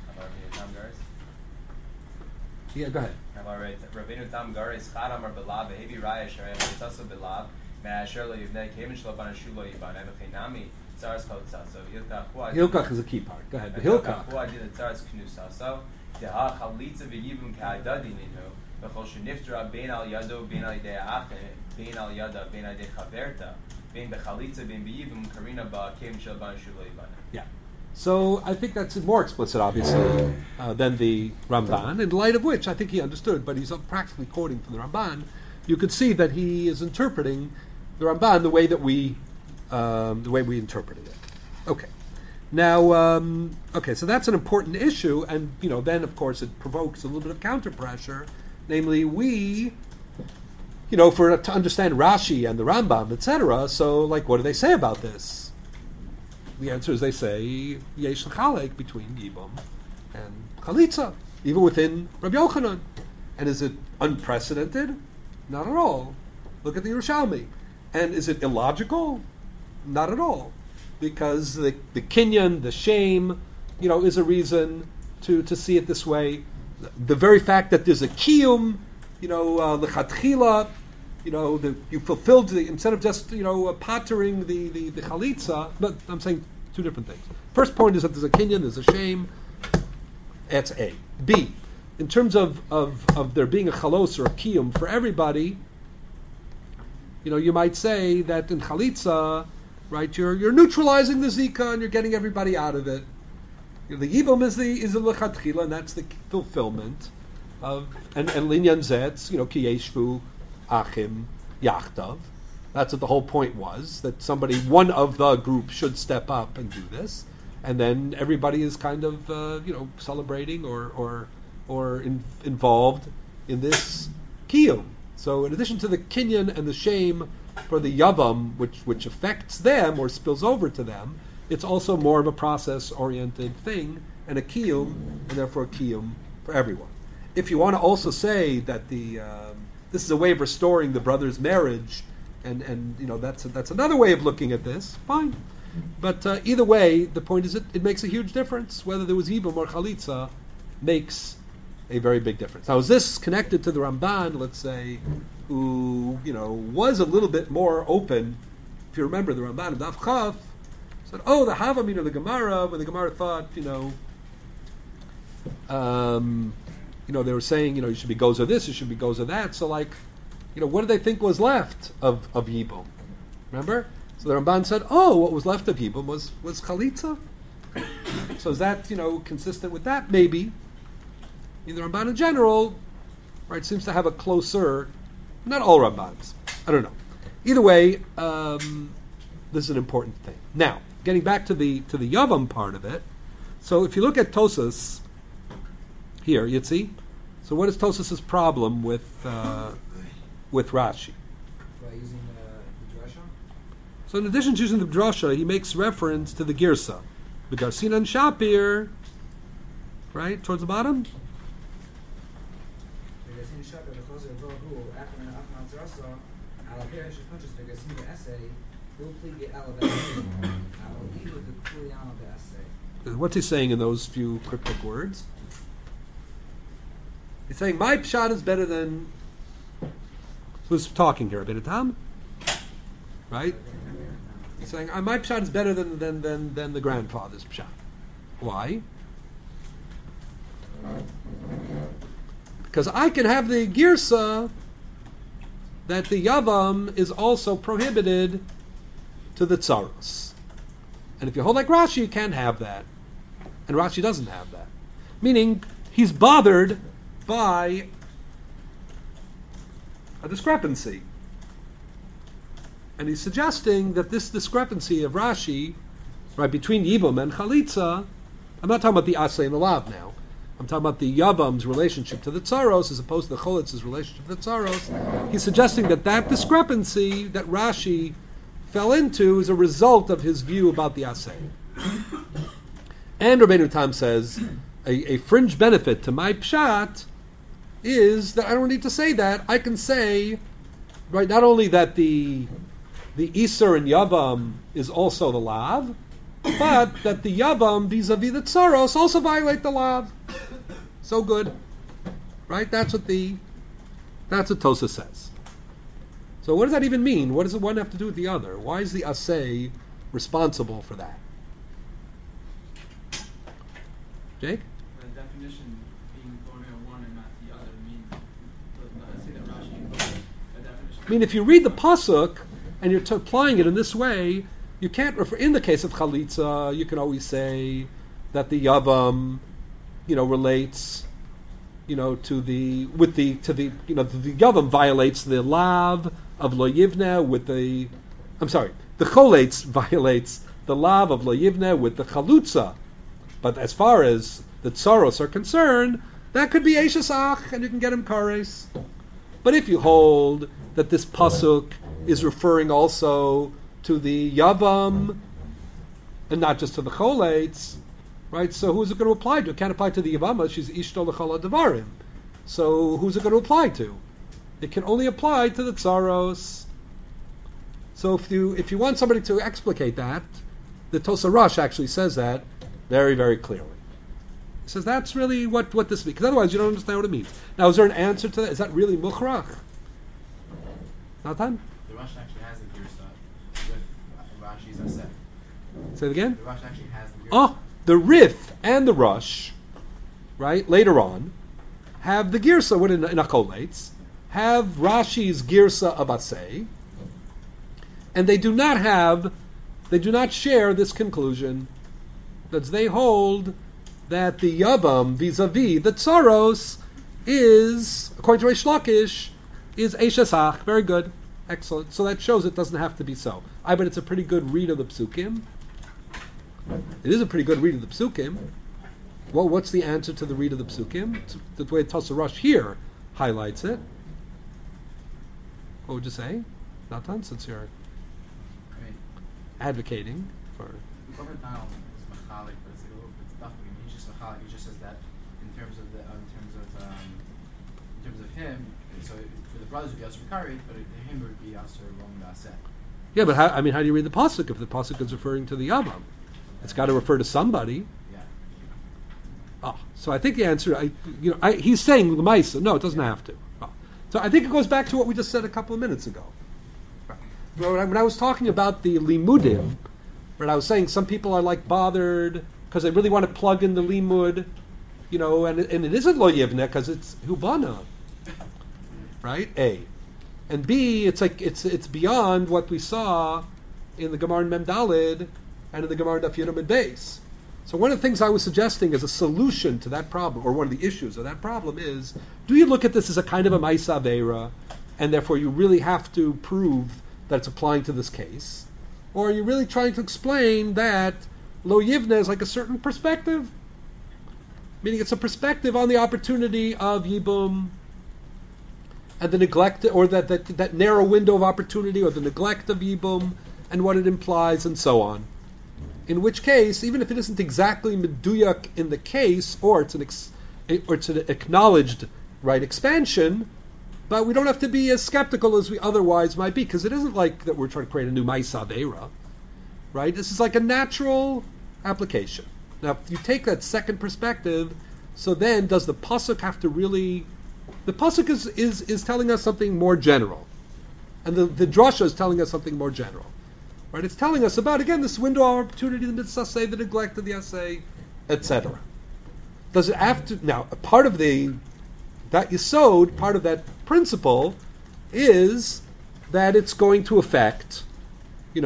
Yeah, go ahead. Rabbeinu Tam Garis Chadam or Belav Behevi Raya Sharei Chalitzaso Belav Me'asher Lo Yivnei Kevin Shlo Ban Shu Lo Yiban Evchinami Tzaras Chalitzaso Hilkach is a key part. Go ahead. The Hilkach. Hu Adi Tzaras Knusaso Deha Chalitza V'Yivim Ka'adadi Ninu V'Chol Sheniftra Bein Al Yado Bein Al Yidei Achin Bein Al Yada Bein Al Yidei Chaverta Bein B'Chalitza Bein B'Yivim Karina Ba Kevin Shlo Ban Shu Lo Yiban. Yeah. So I think that's more explicit, obviously, than the Ramban, in light of which I think he understood, but he's practically quoting from the Ramban. You could see that he is interpreting the Ramban the way that we interpreted it. Okay. Now, so that's an important issue, and then of course it provokes a little bit of counter pressure, namely to understand Rashi and the Rambam, etc. So, what do they say about this? The answer is they say yesh l'chalek between Yibam and Chalitza, even within Rabbi Yochanan. And is it unprecedented? Not at all. Look at the Yerushalmi. And is it illogical? Not at all. Because the kinyan, the shame, is a reason to see it this way. The very fact that there's a kiyum, l'chatchila, you fulfilled instead of just pottering the chalitza. But I'm saying two different things. First point is that there's a kinyan, there's a shame. That's A. B. In terms of there being a chalos or a kiyum for everybody, you might say that in chalitza, right, you're neutralizing the zika and you're getting everybody out of it. The yibam is the lechatchila, and that's the fulfillment of and linyan zetz, ki yeshvu achim yachtav. That's what the whole point was, that one of the group should step up and do this, and then everybody is kind of celebrating or involved in this kiyum. So in addition to the kinyan and the shame for the yavam, which affects them or spills over to them, it's also more of a process-oriented thing and a kiyum, and therefore a kiyum for everyone. If you want to also say that this is a way of restoring the brother's marriage, and that's another way of looking at this, fine. But either way, the point is it makes a huge difference. Whether there was Yibam or Chalitza makes a very big difference. Now, is this connected to the Ramban, let's say, who was a little bit more open? If you remember, the Ramban of Daf Chaf said, the Havamina of the Gemara, when the Gemara thought, they were saying, you should be gozer this, you should be gozer that. So, what did they think was left of Yibam? Remember? So the Ramban said, what was left of Yibam was Chalitza. So is that, consistent with that? Maybe. The Ramban in general, right, seems to have a closer, not all Rambans, I don't know. Either way, this is an important thing. Now, getting back to the Yavam part of it, so if you look at Tosas, here, Yitzi, so what is Tosas' problem with Rashi? By using the drasha? So in addition to using the drasha, he makes reference to the Girsa, the Garsina and Shapir, right, towards the bottom. What's he saying in those few cryptic words? He's saying, my pshat is better than... Who's talking here? Rabbeinu Tam? Right? He's saying, my pshat is better than the grandfather's pshat. Why? Because I can have the girsa that the yavam is also prohibited to the tsaros. And if you hold like Rashi, you can't have that. And Rashi doesn't have that. Meaning, he's bothered by a discrepancy. And he's suggesting that this discrepancy of Rashi, right, between Yibum and Chalitza, I'm not talking about the Asay and the Lav now. I'm talking about the Yabam's relationship to the Tsaros as opposed to the Cholitz's relationship to the Tsaros. He's suggesting that discrepancy that Rashi fell into is a result of his view about the Asay. And Rabbeinu Tam says, a fringe benefit to my pshat is that I don't need to say that. I can say, right, not only that the Isser and Yavam is also the Lav, but that the Yavam vis-a-vis the Tsaros also violate the Lav. So good. Right? That's what Tosa says. So what does that even mean? What does one have to do with the other? Why is the Asay responsible for that? Jake? The definition being going in one and not the other means, let's say that Rashi invokes a definition. I mean, if you read the pasuk and you're applying it in this way, you can't refer. In the case of chalitza, you can always say that the yavam, relates, to the yavam violates the lav of lo yivne with the. I'm sorry, the cholates violates the lav of lo yivne with the chalutza. But as far as the tsaros are concerned, that could be Eishasach, and you can get him kares. But if you hold that this pasuk is referring also to the yavam, and not just to the cholates, right? So who's it going to apply to? It can't apply to the yavama. She's ishto l'chol hadavarim. So who's it going to apply to? It can only apply to the tsaros. So if you want somebody to explicate that, the Tosa Rosh actually says that very, very clearly. He says that's really what this means, because otherwise you don't understand what it means. Now, is there an answer to that? Is that really mukhrach? Natan? The Rosh actually has the Girsa with Rashi's Aseh. Say it again? The Rosh actually has the Girsa. Oh, the Rif and the Rosh, right, later on, have the Girsa in Acholates, have Rashi's Girsa of Aseh, and they do not share this conclusion, that they hold that the Yavam vis-a-vis the Tsaros is, according to Reish Lakish, is Eishasach. Very good. Excellent. So that shows it doesn't have to be so. I bet it's a pretty good read of the Psukim. It is a pretty good read of the Psukim. Well, what's the answer to the read of the Psukim? The way Tosa Rosh here highlights it. What would you say? Natan, since you're advocating for... Machalik, but it's a little bit tough. He's just Machalik. He just says that in terms of him. So for the brothers, it would be Asr Kari, but him it would be Asr Rom Daseh. Yeah, but how do you read the pasuk if the pasuk is referring to the Yavam? It's got to refer to somebody. Yeah. Oh, so I think the answer, he's saying the Maisa. No, it doesn't have to. Oh. So I think it goes back to what we just said a couple of minutes ago. Right. When I was talking about the limudim. Right, I was saying some people are bothered because they really want to plug in the limud, and it isn't lo yivne because it's hubana, right? A, and B, it's beyond what we saw in the Gemara in Mem Daled and in the Gemara Daf Yudam and Beis. So one of the things I was suggesting as a solution to that problem, or one of the issues of that problem, is: do you look at this as a kind of a ma'isa aveira, and therefore you really have to prove that it's applying to this case? Or are you really trying to explain that lo yivne is like a certain perspective? Meaning it's a perspective on the opportunity of yibum and the neglect, or that narrow window of opportunity, or the neglect of yibum and what it implies, and so on. In which case, even if it isn't exactly meduyak in the case, or it's an acknowledged expansion, but we don't have to be as skeptical as we otherwise might be, because it isn't like that we're trying to create a new Ma'isa Aveira, right? This is like a natural application. Now, if you take that second perspective, so then does the pasuk have to really? The pasuk is telling us something more general, and the drasha is telling us something more general, right? It's telling us about, again, this window of opportunity, the mitzvah, the neglect of the assay, etc. Does it have to? Now, a part of that yesod, part of that principle, is that it's going to affect,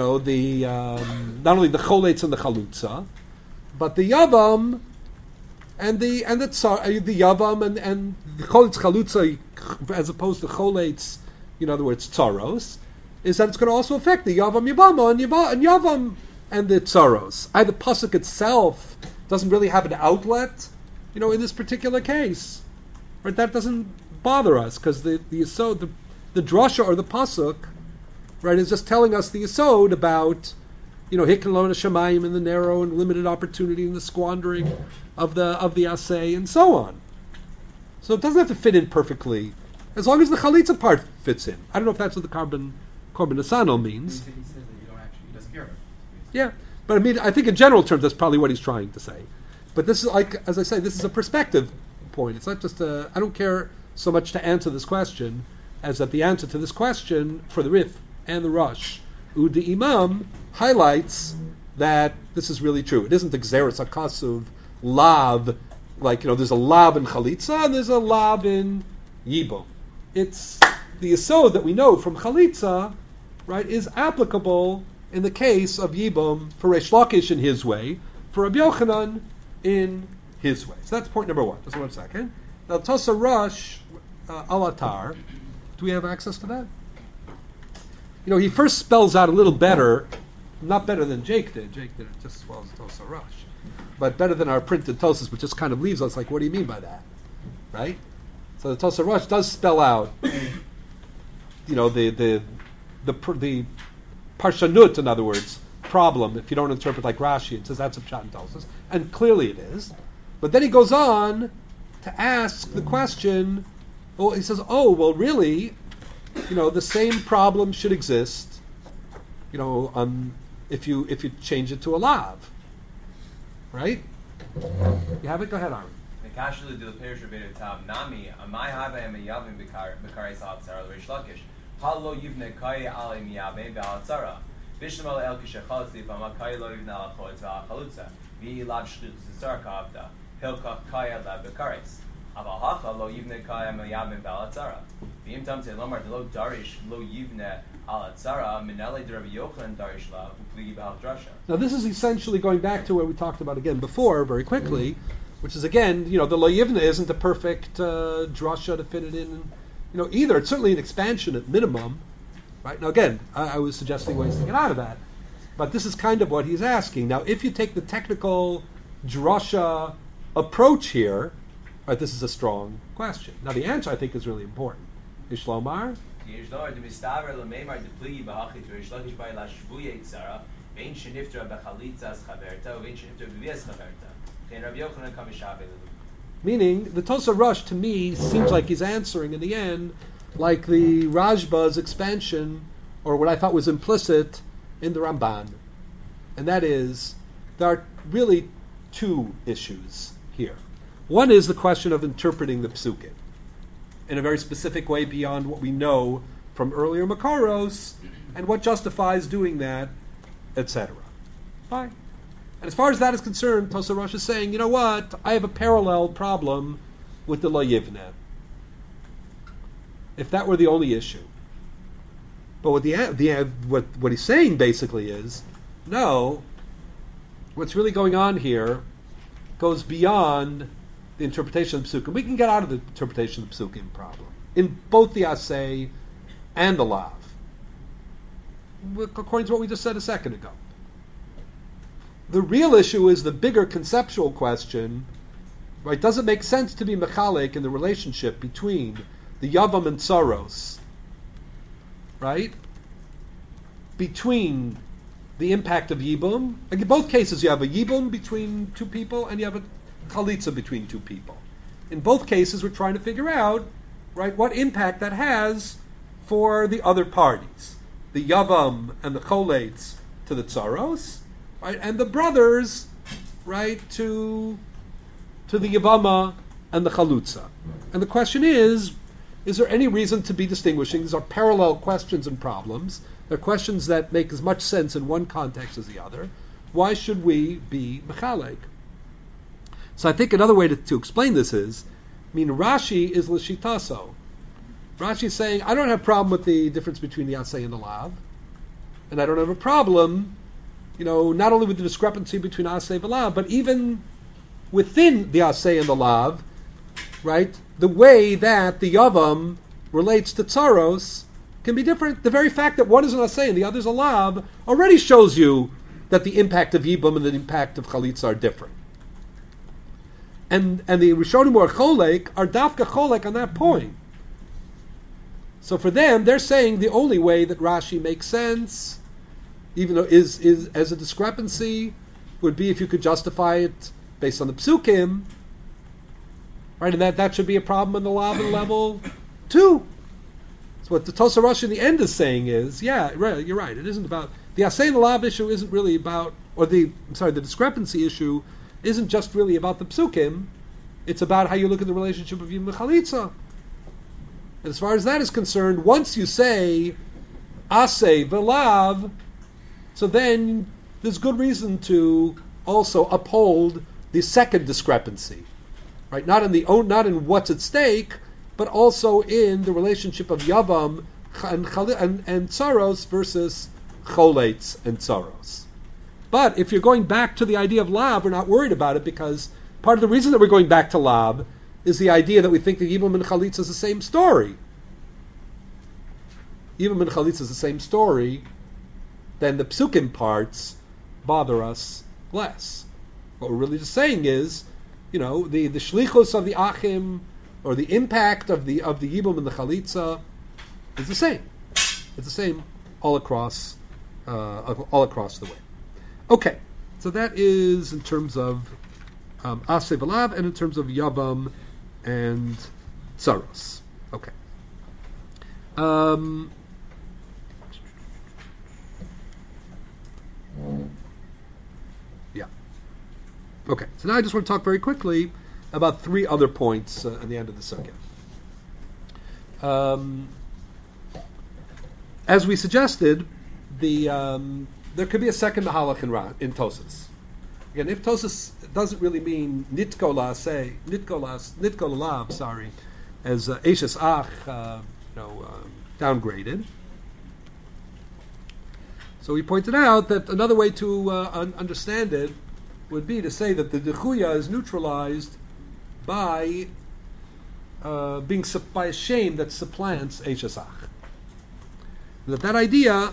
the not only the cholates and the chalutza, but the yavam and the yavam and the choletz chalutza as opposed to choletz, in other words, tsaros, is that it's going to also affect the yavam yavama and yavam and the tsaros. The pasuk itself doesn't really have an outlet, in this particular case, right? That doesn't bother us because the drasha or the pasuk, right, is just telling us the yesod about, hikalon shamayim and the narrow and limited opportunity and the squandering of the asay and so on. So it doesn't have to fit in perfectly, as long as the chalitza part fits in. I don't know if that's what the korban asano means. He says that he doesn't care about it. Yeah, but I think in general terms that's probably what he's trying to say. But this is as I say, this is a perspective point. It's not just I don't care so much to answer this question as that the answer to this question for the Rif and the Rosh, the Imam highlights that this is really true. It isn't the Gzeres HaKasuv lav, like, there's a lav in Chalitza and there's a lav in Yibum. It's the Yesod that we know from Chalitza, right, is applicable in the case of Yibum for Reish Lakish in his way, for Rabbi Yochanan in his way. So that's point number one. Just 1 second. Now, Tosa Rosh Alatar, do we have access to that? He first spells out a little better, not better than Jake did. Jake did it just as well as Tosa Rosh, but better than our printed Tosas, which just kind of leaves us like, what do you mean by that? Right? So the Tosa Rosh does spell out, the parshanut, in other words, problem. If you don't interpret like Rashi, it says that's a pshat in Tosas, and clearly it is. But then he goes on to ask the question. Well, he says, really, the same problem should exist, if you change it to a lav, right? You have it. Go ahead, Aaron. Kashlu dil perish rabbeinu tam nami amay hava em yavim b'karei sa'atzara l'reish lakish halo yivne kai alei miyavim ba'atzara bishlam al el kishachalutz lifama kai lo yivne al cholitz v'achalutza v'ilav shchut zizar ka'avda hilkach kai ala b'kareis aval hacha lo yivne kai em yavim ba'atzara v'im tam te lomar lo darish lo yivne al atzara minale de Rabbi Yochanan darish la u'pligi b'al drasha. Now this is essentially going back to what we talked about again before, very quickly. Which is, again, the Lo Yivna isn't a perfect drasha to fit it in, either. It's certainly an expansion at minimum, right? Now, again, I was suggesting ways to get out of that. But this is kind of what he's asking. Now, if you take the technical drasha approach here, right, this is a strong question. Now, the answer, I think, is really important. Ishlomar? Meaning, the Tosa Rosh to me seems like he's answering in the end like the Rajba's expansion, or what I thought was implicit in the Ramban. And that is, there are really two issues here. One is the question of interpreting the Psukim in a very specific way beyond what we know from earlier Makaros, and what justifies doing that, etc. Fine. And as far as that is concerned, Tosa Rosh is saying, you know what? I have a parallel problem with the Lo Yivne. If that were the only issue. But what he's saying basically is, no, what's really going on here goes beyond the interpretation of the Psukim. We can get out of the interpretation of the Psukim problem in both the Asay and the Lav, according to what we just said a second ago. The real issue is the bigger conceptual question, right? Does it make sense to be mechalek in the relationship between the Yavam and Tsaros, right? Between the impact of Yibum. Like in both cases, you have a Yibum between two people and you have a Chalitza between two people. In both cases, we're trying to figure out, right, what impact that has for the other parties. The Yavam and the Choletz to the Tsaros, right, and the brothers, right, to the Yavama and the Chalutza. And the question is there any reason to be distinguishing? These are parallel questions and problems. They're questions that make as much sense in one context as the other. Why should we be mechalek? So I think another way to explain this is, Rashi is l'shitaso. Rashi is saying, I don't have a problem with the difference between the Asay and the Lav, and I don't have a problem, not only with the discrepancy between Asay and Lav, but even within the aseh and the lav, right, the way that the yavam relates to tsaros can be different. The very fact that one is an aseh and the other is a lav already shows you that the impact of yibum and the impact of chalitza are different. And the Rishonim who are cholek are dafka cholek on that point. So for them, they're saying the only way that Rashi makes sense, even though is as a discrepancy, would be if you could justify it based on the psukim, right? And that should be a problem in the lav level too. So what the Tosar Rosh in the end is saying is, yeah, right, you're right. It isn't about the asay and the lav issue. Isn't really about, or the discrepancy issue isn't just really about the psukim. It's about how you look at the relationship of yibum and chalitza. And as far as that is concerned, once you say asay v'lav, so then there's good reason to also uphold the second discrepancy, right? Not in what's at stake, but also in the relationship of yavam and tsaros versus choletz and tsaros. But if you're going back to the idea of lab, we're not worried about it, because part of the reason that we're going back to lab is the idea that we think that yibum and chalitza is the same story. Yibum and chalitza is the same story, then the psukim parts bother us less. What we're really just saying is, the shlichus of the achim, or the impact of the yibum and the chalitza, is the same. It's the same all across the way. Okay, so that is in terms of asay v'lav, and in terms of yavam and tsaros. Okay. Yeah. Okay, so now I just want to talk very quickly about three other points at the end of the circuit. As we suggested, there could be a second mahalach in Tosas. Again, if Tosas doesn't really mean nitko lalav, as Eishes Ach, downgraded. So we pointed out that another way to understand it would be to say that the dechuya is neutralized by by a shame that supplants Eishes Ach. That idea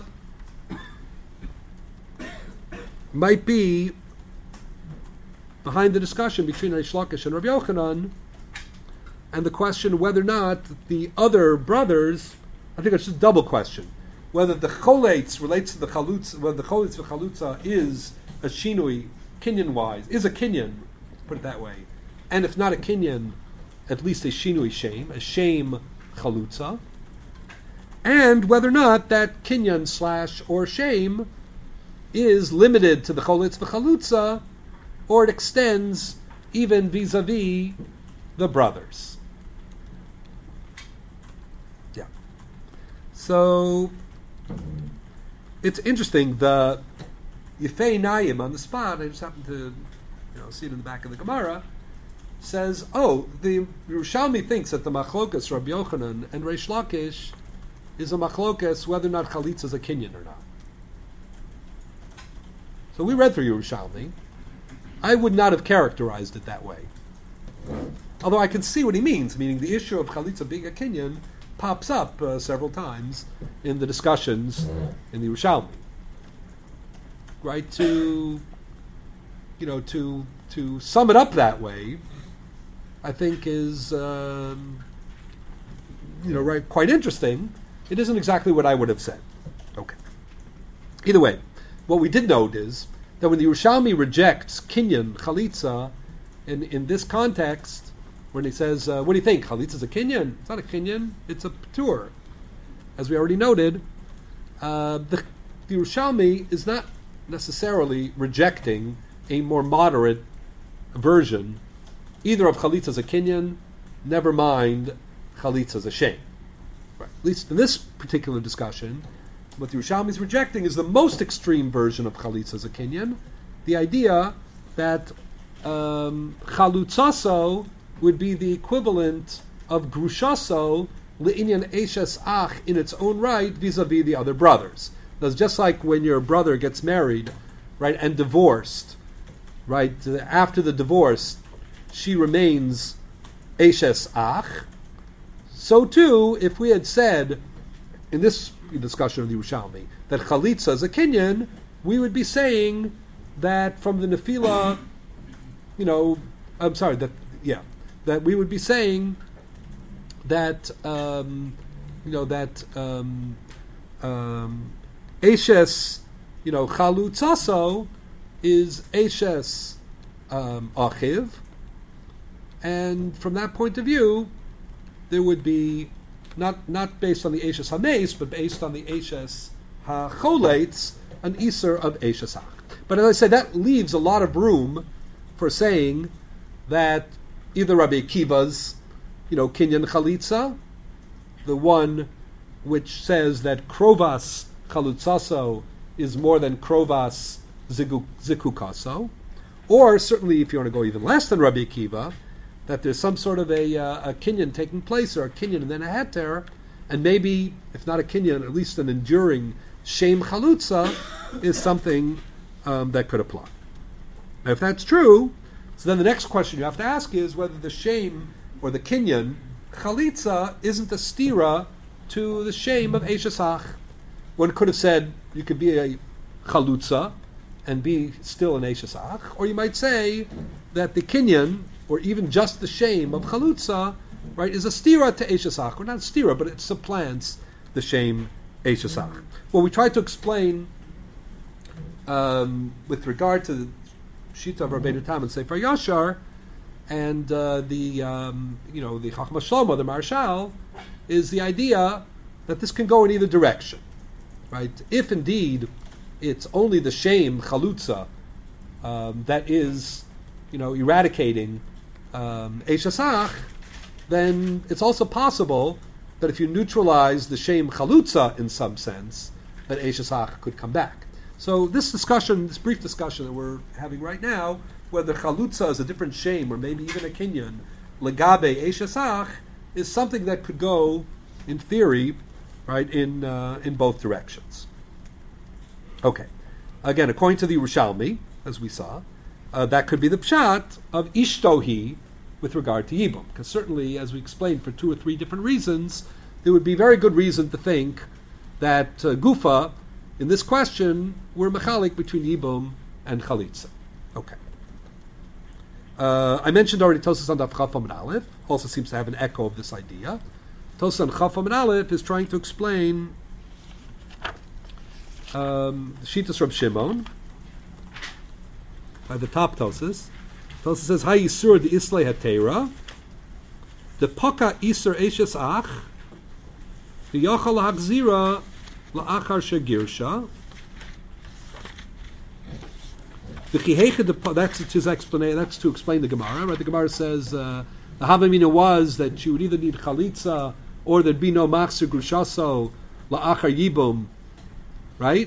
might be behind the discussion between Reish Lakish and Rabbi Yochanan, and the question whether or not the other brothers, I think it's just a double question, whether the choletz relates to the chalutza, whether the choletz for chalutza is a shinui, kinyan-wise, is a kinyan, put it that way, and if not a kinyan, at least a shinui shame, a shame chalutza, and whether or not that kinyan / or shame is limited to the choletz v'chalutza, or it extends even vis-a-vis the brothers. Yeah. So it's interesting. The Yefei Naim on the spot, I just happened to see it in the back of the Gemara, says, the Yerushalmi thinks that the machlokas Rabbi Yochanan and Reish Lakish is a machlokas whether or not chalitza is a kinyan or not. So we read through Yerushalmi. I would not have characterized it that way. Although I can see what he means, meaning the issue of chalitza being a kinyan pops up several times in the discussions in the Yerushalmi. Right? To sum it up that way, I think is quite interesting. It isn't exactly what I would have said. Okay. Either way, what we did note is that when the Yerushalmi rejects kinyan, chalitza, in this context, when he says, what do you think? Chalitza is a kinyan? It's not a kinyan, it's a patur. As we already noted, the Yerushalmi is not necessarily rejecting a more moderate version, either of chalitza as a kinyan, never mind chalitza as a shame. Right. At least in this particular discussion, what the Yerushalmi is rejecting is the most extreme version of chalitza as a kinyan, the idea that chalutzaso would be the equivalent of grushaso le'inyan eishes ach in its own right vis-a-vis the other brothers. That's just like when your brother gets married, right, and divorced, right, after the divorce, she remains Eshes Ach. So too, if we had said in this discussion of the Yerushalmi that Chalitza is a Kinyan, we would be saying that from the Nefila, that we would be saying that Eshes, Chalutzaso is Eshes Achiv, and from that point of view, there would be not based on the Eshes HaMeis, but based on the Eshes HaCholeitz, an Iser of Eshes Ach. But as I say, that leaves a lot of room for saying that either Rabbi Akiva's, Kinyan Chalitza, the one which says that Krovas Chalutzaso is more than Krovas Zikukaso, or certainly if you want to go even less than Rabbi Akiva, that there's some sort of a Kinyan taking place, or a Kinyan and then a Heter, and maybe, if not a Kinyan, at least an enduring Shem Chalutza is something that could apply. Now, if that's true, so then the next question you have to ask is whether the Shem or the Kinyan Chalitza isn't a stira to the Shem of Eshes Ach. One could have said you could be a Chalutza and be still an Eshes Ach, or you might say that the Kinyan, or even just the Shem of Chalutza, right, is a stira to Eshes Ach, or not a stira, but it supplants the Shem Eshes Ach. Well, we tried to explain with regard to the Shita of Rabbeinu Tam and Sefer Yashar, and the Chachma Shlomo, the Marshal, is the idea that this can go in either direction, right? If indeed it's only the Shem Chalutza that is, eradicating Eshes Ach, then it's also possible that if you neutralize the Shem Chalutza in some sense, that Eshes Ach could come back. So this brief discussion that we're having right now, whether Chalutza is a different Shem or maybe even a Kinyan, Legabe Eshes Ach, is something that could go, in theory, right, in both directions. Okay. Again, according to the Yerushalmi, as we saw, that could be the pshat of Ishtohi with regard to Yibum. Because certainly, as we explained, for 2 or 3 different reasons, there would be very good reason to think that Gufa, in this question, were mechalik between Yibum and Chalitza. Okay. I mentioned already Tosas on Daf Chaf Amud Aleph, also seems to have an echo of this idea. Tosas on Chaf Amud Aleph is trying to explain Shitas Rab Shimon, by the top Tosas. Tosas says, "Hay Yisur the Islay Hatera, the Poka Isur Eshes Ach, the Yochal Hagzira La'achar Shagirsha." That's his explanation. That's to explain the Gemara. Right? The Gemara says the Havamina was that you would either need Chalitza or there'd be no Machzir Grushaso La'achar Yibum, right?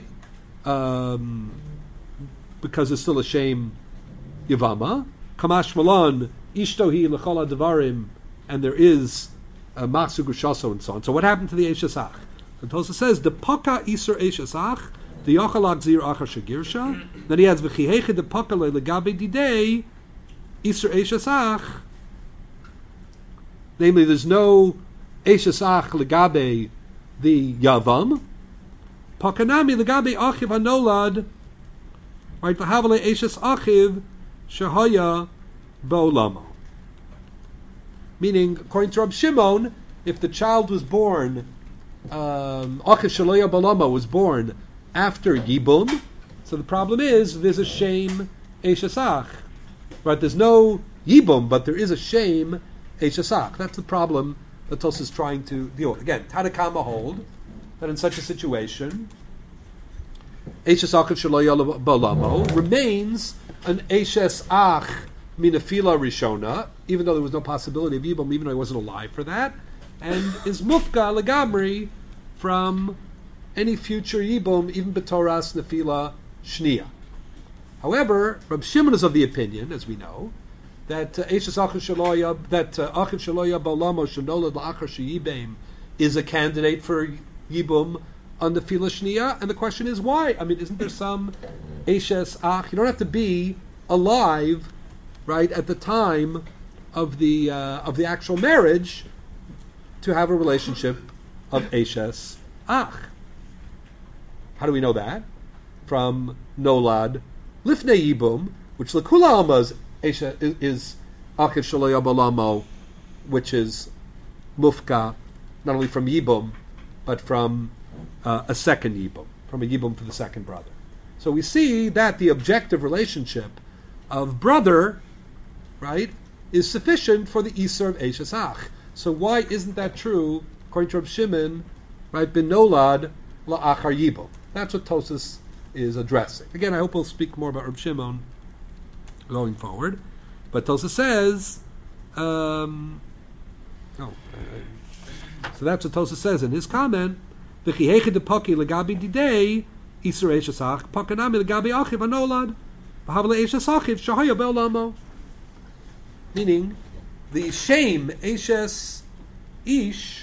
Because it's still a shame Yavama. Kamash Malon, Ishtohi L'chol Devarim, and there is a Machzir Grushaso and so on. So what happened to the Eshes Ach? The Tosafos says the Paka Isur Eshes Ach, the Yochal Agzir Achar Shagirsha. Then he adds V'chiheche the Paka Legabe Didei Isur Eshes Ach. Namely, there's no Eshes Ach Legabe the Yavam. Pakanami Legabe Achiv Hanolad. Right, V'havale Eshes Achiv Shahaya Ba'olamo. Meaning, according to Rab Shimon, if the child was born, Achiv Shaloya Ba'olamo was born after Yibum, so the problem is there's a shame Eshes Ach. Right, there's no Yibum, but there is a shame Eshes Ach. That's the problem that Tos is trying to deal with. Again, Tanakama hold that in such a situation, Eshes Ach Shaloya Ba'olamo remains an Eshes Ach Minafila Rishona, even though there was no possibility of Yibum, even though he wasn't alive for that, and is Mufka Legamri from any future Yibum, even B'Toras Nefila Shnia. However, Rab Shimon is of the opinion, as we know, that Eshes Ach Shaloya Ba'olamo Shenolad La'achar Sheyibim is a candidate for Yibum on the Nefila Shnia, and the question is why? I mean, isn't there some Eshes Ach? You don't have to be alive, right, at the time of the actual marriage to have a relationship of Eshes Ach. How do we know that? From Nolad Lifnei Yibum, which L'Kula Alma is Achiv Shelo Yabalamo, which is Mufka, not only from Yibum, but from a second Yibum, from a Yibum for the second brother. So we see that the objective relationship of brother, right, is sufficient for the Isur of Eshes Ach. So why isn't that true, according to Reb Shimon, right, Ben Nolad La'achar Yibum? That's what Tosas is addressing. Again, I hope we'll speak more about Reb Shimon going forward. But Tosas says, so that's what Tosas says in his comment, V'chihechid depoki legabi didei Isur Eshes Ach, pakanami legabi achiv hanolad, v'havle Eshes Achiv shahaya be'olamo. Meaning, the shame Eshes Ish,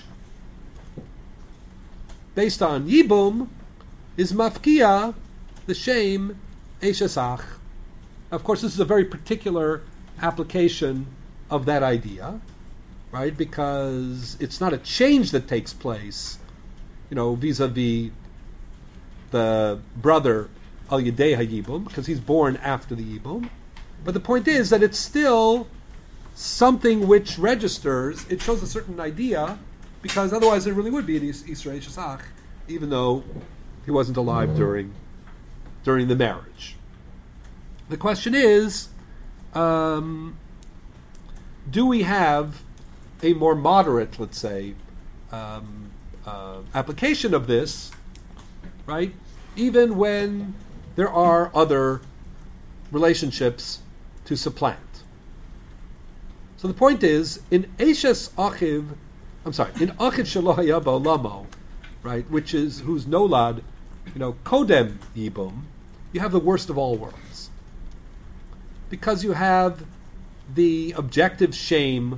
based on Yibum, is mafkia, the shame Eshes Ach. Of course, this is a very particular application of that idea, right? Because it's not a change that takes place, vis-a-vis the brother Al Yedei HaYibum, because he's born after the Yibum. But the point is that it's still something which registers, it shows a certain idea, because otherwise there really would be an Isur Eshes Ach, even though he wasn't alive during the marriage. The question is, do we have a more moderate, let's say, application of this, right? Even when there are other relationships to supplant. So the point is, in Achiv Shelo Haya Ba'olamo, right, who's Nolad, Kodem Yibum, you have the worst of all worlds. Because you have the objective shame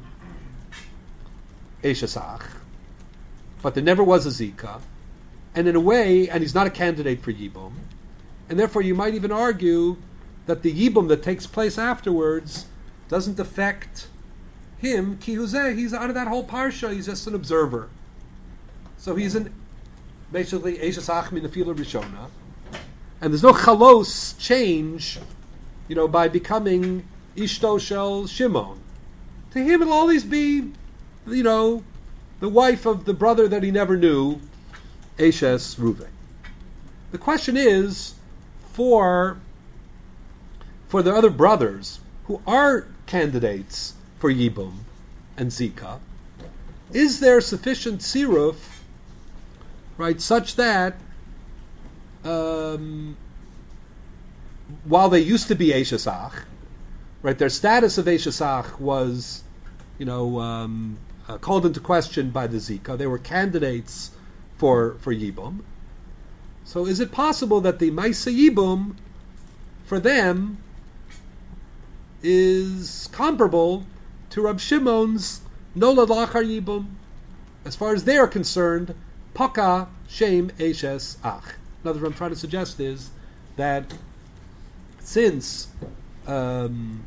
Eshes Ach, but there never was a Zika, and in a way, and he's not a candidate for Yibum, and therefore you might even argue that the Yibum that takes place afterwards doesn't affect him, Ki Huzeh, he's out of that whole parsha, he's just an observer. So he's basically Eshes Ach min Nefila Rishona, and there's no chalos change, by becoming Ishto Shel Shimon. To him it'll always be, the wife of the brother that he never knew, Eshes Reuven. The question is, for the other brothers who are candidates for Yibum and Zika, is there sufficient siruf, right, such that while they used to be Eshes Ach, right, their status of Eshes Ach was, called into question by the Zika. They were candidates for Yibum. So is it possible that the Maisa Yibum, for them, is comparable to Rab Shimon's Nolad Lachar Yibum? As far as they are concerned, Paka Shem Eshes Ach. In other words, what I'm trying to suggest is that since even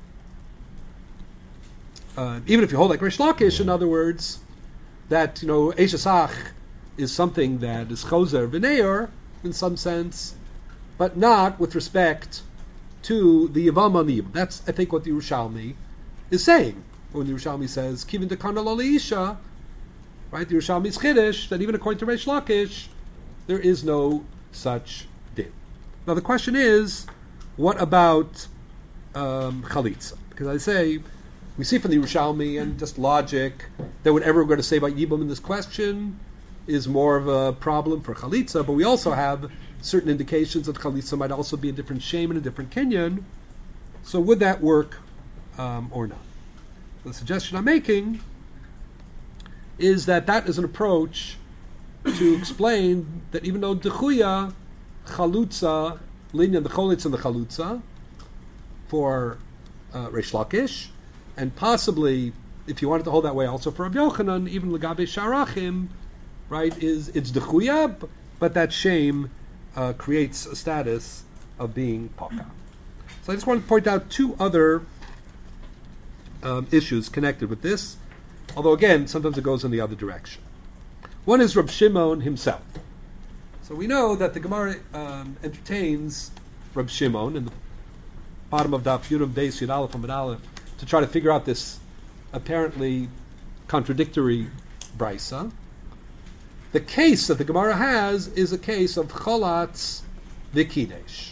if you hold like Rish Lakish, in other words, that Eshes Ach is something that is Choser V'Neor in some sense, but not with respect to the Yavam Aniyim. That's, I think, what the Yerushalmi is saying when the Yerushalmi says Kivin Dekana Lo Leisha. Right, the Yerushalmi is Chiddush that even according to Rish Lakish, there is no such din. Now the question is, what about Chalitza? Because I say, we see from the Yerushalmi and just logic that whatever we're going to say about Yibum in this question is more of a problem for Chalitza, but we also have certain indications that Chalitza might also be a different shame and a different Kenyan. So would that work or not? The suggestion I'm making is that is an approach to explain that even though Dechuya, Chalutza, Linyan, the Cholitz and the Chalutza, for Reish Lakish, and possibly, if you wanted to hold that way, also for Rabbi Yochanan, even Lagabe Sharachim, right, it's Dechuya, but that shame creates a status of being Paka. So I just want to point out two other issues connected with this, although again, sometimes it goes in the other direction. One is Rab Shimon himself. So we know that the Gemara entertains Rab Shimon in the bottom of Daf Yudam Beis Yud Aleph Amud Aleph to try to figure out this apparently contradictory brisa. The case that the Gemara has is a case of Cholatz V'Kidesh.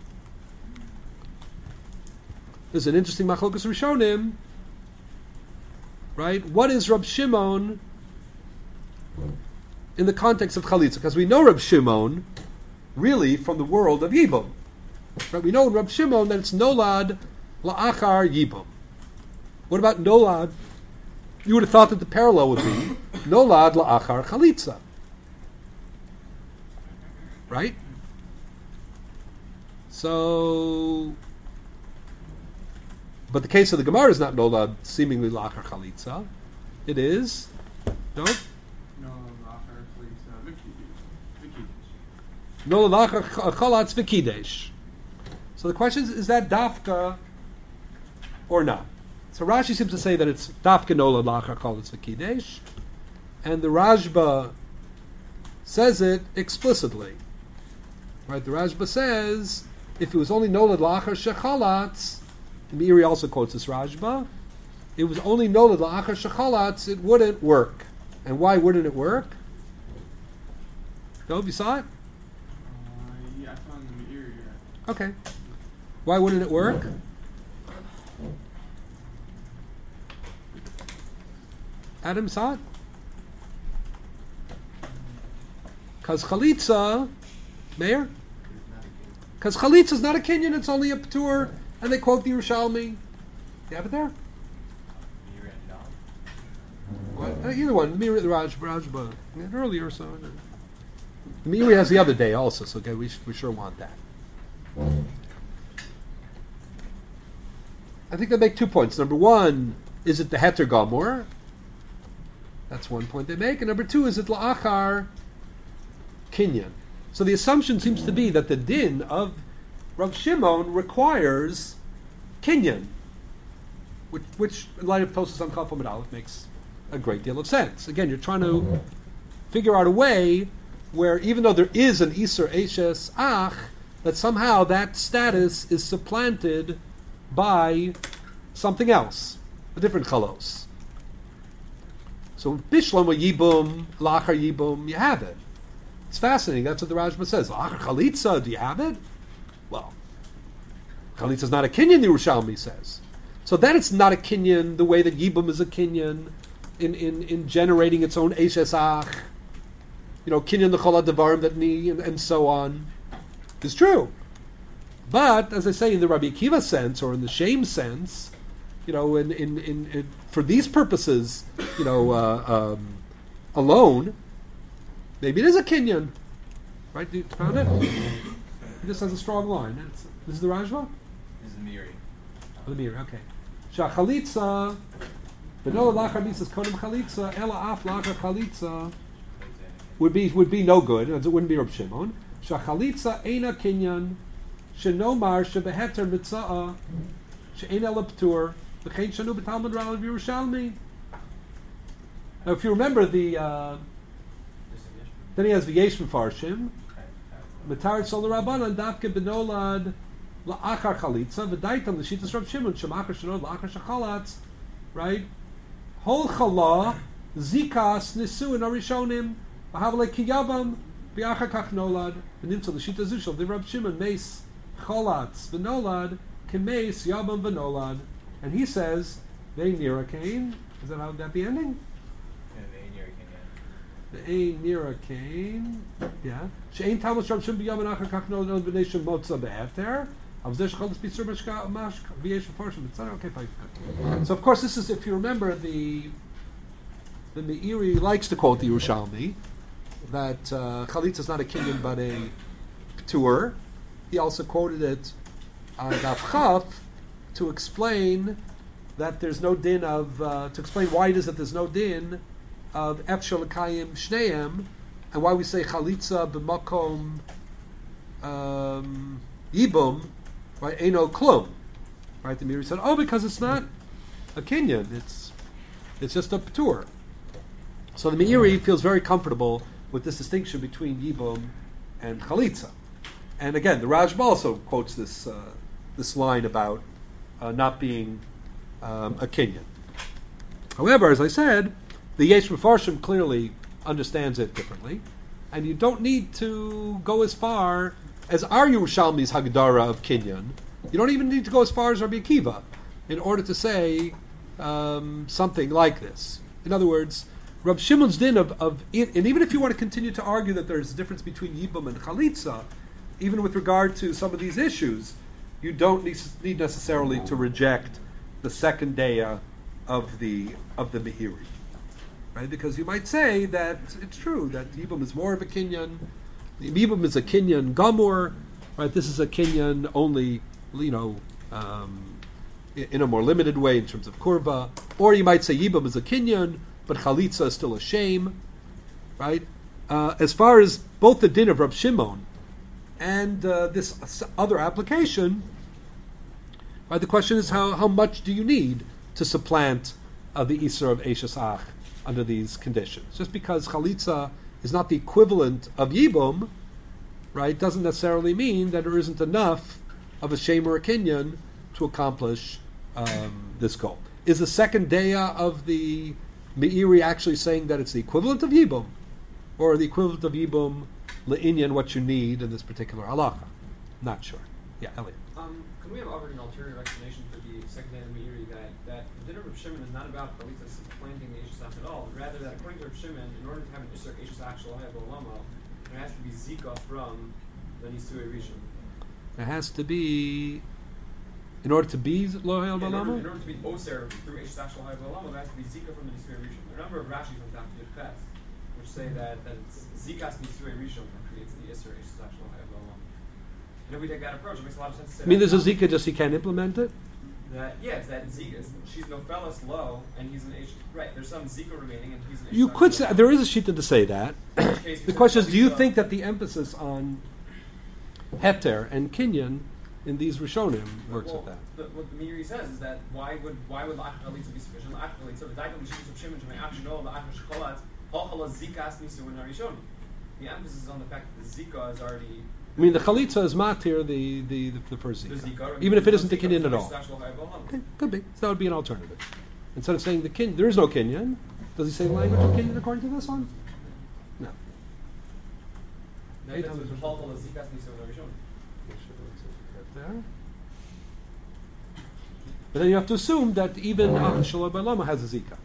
There's an interesting Machlokas Rishonim, right? What is Rab Shimon in the context of Chalitza? Because we know Rab Shimon really from the world of Yibum. Right? We know in Rab Shimon that it's Nolad La'achar Yibum. What about Nolad? You would have thought that the parallel would be Nolad La'achar Chalitza. Right? So, but the case of the Gemara is not Nolad seemingly La'achar Chalitza. It is, no? No, Lachar Chalitza V'Kidesh. Nolad La'achar Cholatz V'Kidesh. So the question is that Dafka or not? So Rashi seems to say that it's Dafka Nolad La'achar Cholatz V'Kidesh, and the Rashba says it explicitly. Right, the Rashba says if it was only Nolad La'achar Shechalatz, the Meiri also quotes this Rashba, it was only Nolad La'achar Shechalatz, it wouldn't work. And why wouldn't it work? No, you saw it? Yeah, I found the Meiri. Okay. Why wouldn't it work? Adam saw it? Because Chalitza, Mayor? Because Chalitza is not a Kenyan, it's only a P'tur, and they quote the Yerushalmi. You have it there? What? Either one, Meiri, the Rashba, earlier or so. The Meiri has the other day also, so okay, we sure want that. I think they make 2 points. Number one, is it the Heter Gamor? That's one point they make. And number two, is it La'achar Kinyan? So the assumption seems to be that the din of Rav Shimon requires Kinyan, which in light of Tosas on Chaf Amud Aleph makes a great deal of sense. Again, you're trying to figure out a way where even though there is an Iser Eshes Ach, that somehow that status is supplanted by something else, a different Chalos. So Bishlam or Yibum, Lachar Yibum, you have it. It's fascinating. That's what the Rashba says. Lachar Chalitza, do you have it? Well, Chalitza is not a Kinyan, the Yerushalmi says. So then it's not a Kinyan the way that Yibum is a Kinyan in generating its own Eshes Ach. You know, Kinyan the Chol HaDevarim that ni and so on. It's true. But, as I say, in the Rabbi Akiva sense, or in the shame sense, you know, in for these purposes, you know, alone, maybe it is a Kinyan. Right? You found it? It just has a strong line. This is the Rashba? This is the Meiri. Oh, the Meiri, okay. Shachalitza, B'no lachar misas kodem chalitza, ela af lachar chalitza, would be no good. It wouldn't be Reb Shimon. Shachalitza eina kinyan, shenomar shebeheter mitza'a, she'eina leptur, v'chein shanu b'talmud Rav Yerushalmi. Now, if you remember then he has the Yesh Mefarshim, Matarit Sol Rabbanan Dafke Benolad La'achar Chalitza V'daitam L'shitas Rav Shimon Shemachar Shenod La'achar Shachalatz, right? Hol Chala Zikas Nisu in Arishonim V'havale Kiyavam V'achar Kach Nolad V'nimtza L'shitas Zushal V'Rav Shimon Meis Chalatz V'nolad Kemeis Yabam V'nolad, and he says Ve'in Nirakain. Is that how that the ending? The Ein Nira Kain, yeah. She'ein Talmud Rav Shimon b'Yom Achar Kach Nolad B'nei Shem Motza Be'eter. Avzeh Shechol B'Sur B'Shka Mash V'Yesh V'Farshim. Okay, fine. So of course this is, if you remember, the Meiri likes to quote the Yerushalmi that Chalitza is not a kinyan but a p'tur. He also quoted it on Daf Chaf to explain that there's no din of to explain why it is that there's no din of Efshel L'Kayim Shneim, and why we say Chalitza b'makom Yibum, right? Eino Klum, right? The Meiri said, oh, because it's not a kinyan. It's just a ptur. So the Meiri feels very comfortable with this distinction between Yibum and Chalitza. And again, the Rajba also quotes this line about not being a kinyan. However, as I said, the Yesh Mefarshim clearly understands it differently, and you don't need to go as far as our Yerushalmi's Hagdara of kinyan. You don't even need to go as far as Rabbi Akiva in order to say something like this. In other words, Rab Shimon's din and even if you want to continue to argue that there's a difference between Yibum and Chalitza, even with regard to some of these issues, you don't need necessarily to reject the second daya of the Meiri, right? Because you might say that it's true that Yibum is more of a kinyan. Yibum is a kinyan gamur, right? This is a kinyan only, in a more limited way in terms of kurba. Or you might say Yibum is a kinyan, but Chalitza is still a shame, right? As far as both the din of Rab Shimon and this other application, right, the question is how much do you need to supplant the Isra of Eishes Ach under these conditions? Just because Chalitza is not the equivalent of Yibum, right, doesn't necessarily mean that there isn't enough of a shame or a kinyan to accomplish this goal. Is the second daya of the Meiri actually saying that it's the equivalent of Yibum, or the equivalent of Yibum le'inyan what you need in this particular halacha? Not sure. Yeah, Elliot. Can we have offered an alternative explanation for the second day of the Meiri that the dinner of Shimon is not about Chalitza supplanting the Eishes Ach at all, but rather that according to Rav Shimon, in order to have an Isser Eishes Ach Shalom Olamo, there has to be Zika from the Nisui Rishon. It has to be, in order to be Lohel Balama? In order to be Oser through Eishes Ach Shalom Olamo, there has to be Zika from the Nisui Rishon. There are a number of Rashi from Daf Yud Ches, which say that it's Zikas Nisui Rishon that creates the Isser Eishes Ach Shalom Olamo. And if we take that approach, it makes a lot of sense to say. I mean, there's a Zika, just he can't implement it? It's that Zika. She's Nofelis low, and he's an H. Right, there's some Zika remaining, and he's an H. You could say, there is a shita to say that. The question is, do you think that the emphasis on Heter and Kinyan in these Rishonim works with that? What the Meiri says is that why would Lach Chalitza be sufficient? Lach Chalitza, the Daikal Mishim of Shimon, Shemay Achinol, the Achim Shekolat, Hal Chala Zikas Nisu in Harishonim. The emphasis is on the fact that the Zika is already. I mean, the Chalitza is matir the first Zika, even if it isn't the Kinyan at all. Okay, could be. So that would be an alternative. Instead of saying the Kinyan, there is no Kinyan. Does he say the language of Kinyan according to this one? No. There. But then you have to assume that even Shalom Balama has a Zika.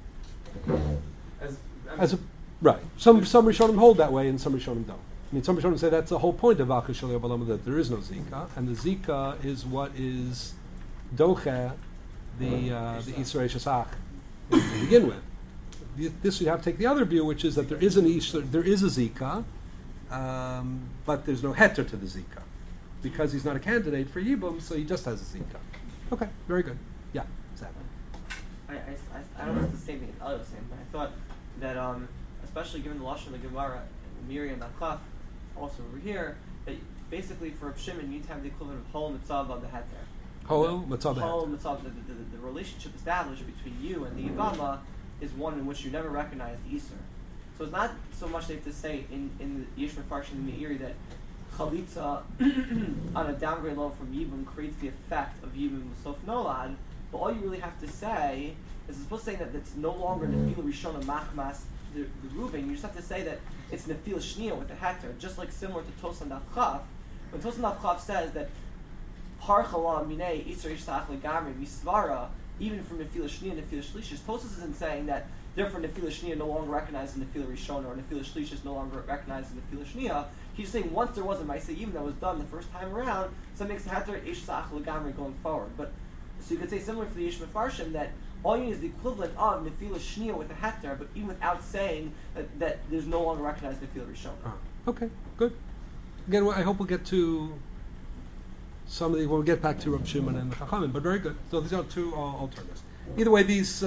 Right. Some Rishonim hold that way, and some Rishonim don't. I mean, some Rishonim say that's the whole point of Achas Shalom Balama, that there is no Zika, and the Zika is what is doche the Isra Eishes Ach to begin with. This you'd have to take the other view, which is that there is a Zika, but there's no heter to the Zika, because he's not a candidate for Yibum, so he just has a Zika. Okay, very good. Yeah, exactly. I don't know if it's the same thing as others saying, but I thought that, especially given the Lashon of the Gemara, Miri and Akhlaf, also over here, that basically for Reb Shimon you need to have the equivalent of Hol Mitzav of the Heter. Hol Mitzav the relationship established between you and the Yivama is one in which you never recognize the Isser. So it's not so much they have to say in the Yesh Mefarshim and Meiri that Chalitza on a downgrade level from Yibum creates the effect of Yibum Sof Nolad, but all you really have to say is it's supposed to say that it's no longer Nefila Rishona Machmas the Reuben. You just have to say that it's Nefila Shnia with the Hector, just like similar to Tosan Daf Chaf. When Tosan Daf Chaf says that Parchala Minei Isra Yisach Legamri Misvara, even from Nefila Shnia and Nefila Shlishis, Tosas isn't saying that therefore Nefila Shnia no longer recognizes Nefila Rishona or Nefila Shlishis no longer recognizes Nefila Shnia. He's saying once there was a Maisa even that was done the first time around, so it makes the Heter Yisach Legamri going forward. But so you could say similar for the Yesh Mefarshim that all you need is the equivalent of Nefila Shnia with the Hector, but even without saying that there's no longer recognized Nefila Rishona. Okay, good. Again, I hope we'll get to some of the, when we get back to Reb Shimon and the Chachamim, but very good. So these are two alternatives. Either way, these,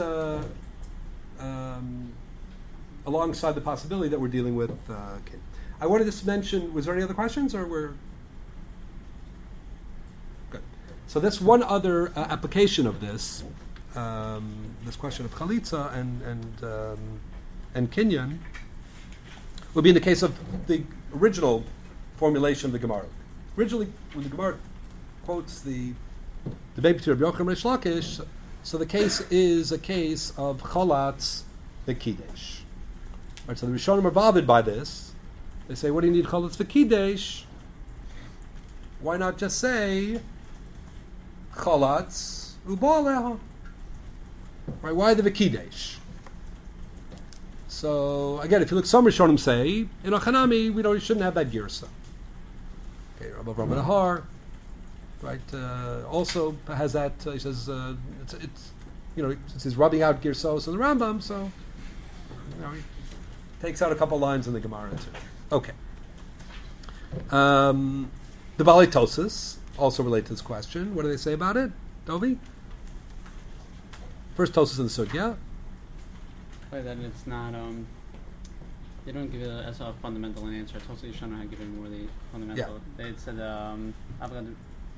alongside the possibility that we're dealing with, okay. I wanted to mention, was there any other questions, or we're good? So that's one other application of this. this question of chalitza and kinyan would be in the case of the original formulation of the Gemara. Originally, when the Gemara quotes the debate between Rabbi Yochanan and Reish Lakish, so the case is a case of chalatz v'kidesh. Right, so the Rishonim are bothered by this. They say, what do you need chalatz v'kidesh? Why not just say chalatz u'ba'aleha? Right? Why the v'kidesh? So again, if you look, some Rishonim say in Achanami we shouldn't have that girsa. Okay, Rabbi Nahar, right? Also has that. He says it's since he's rubbing out girsos in the Rambam, so he takes out a couple lines in the Gemara too. Okay. The Balei Tosas also relate to this question. What do they say about it, Dovi? First Tosas in the Sugya. That it's not. They don't give it as a fundamental answer. Tosas Yishana had given more the fundamental. Yeah. They said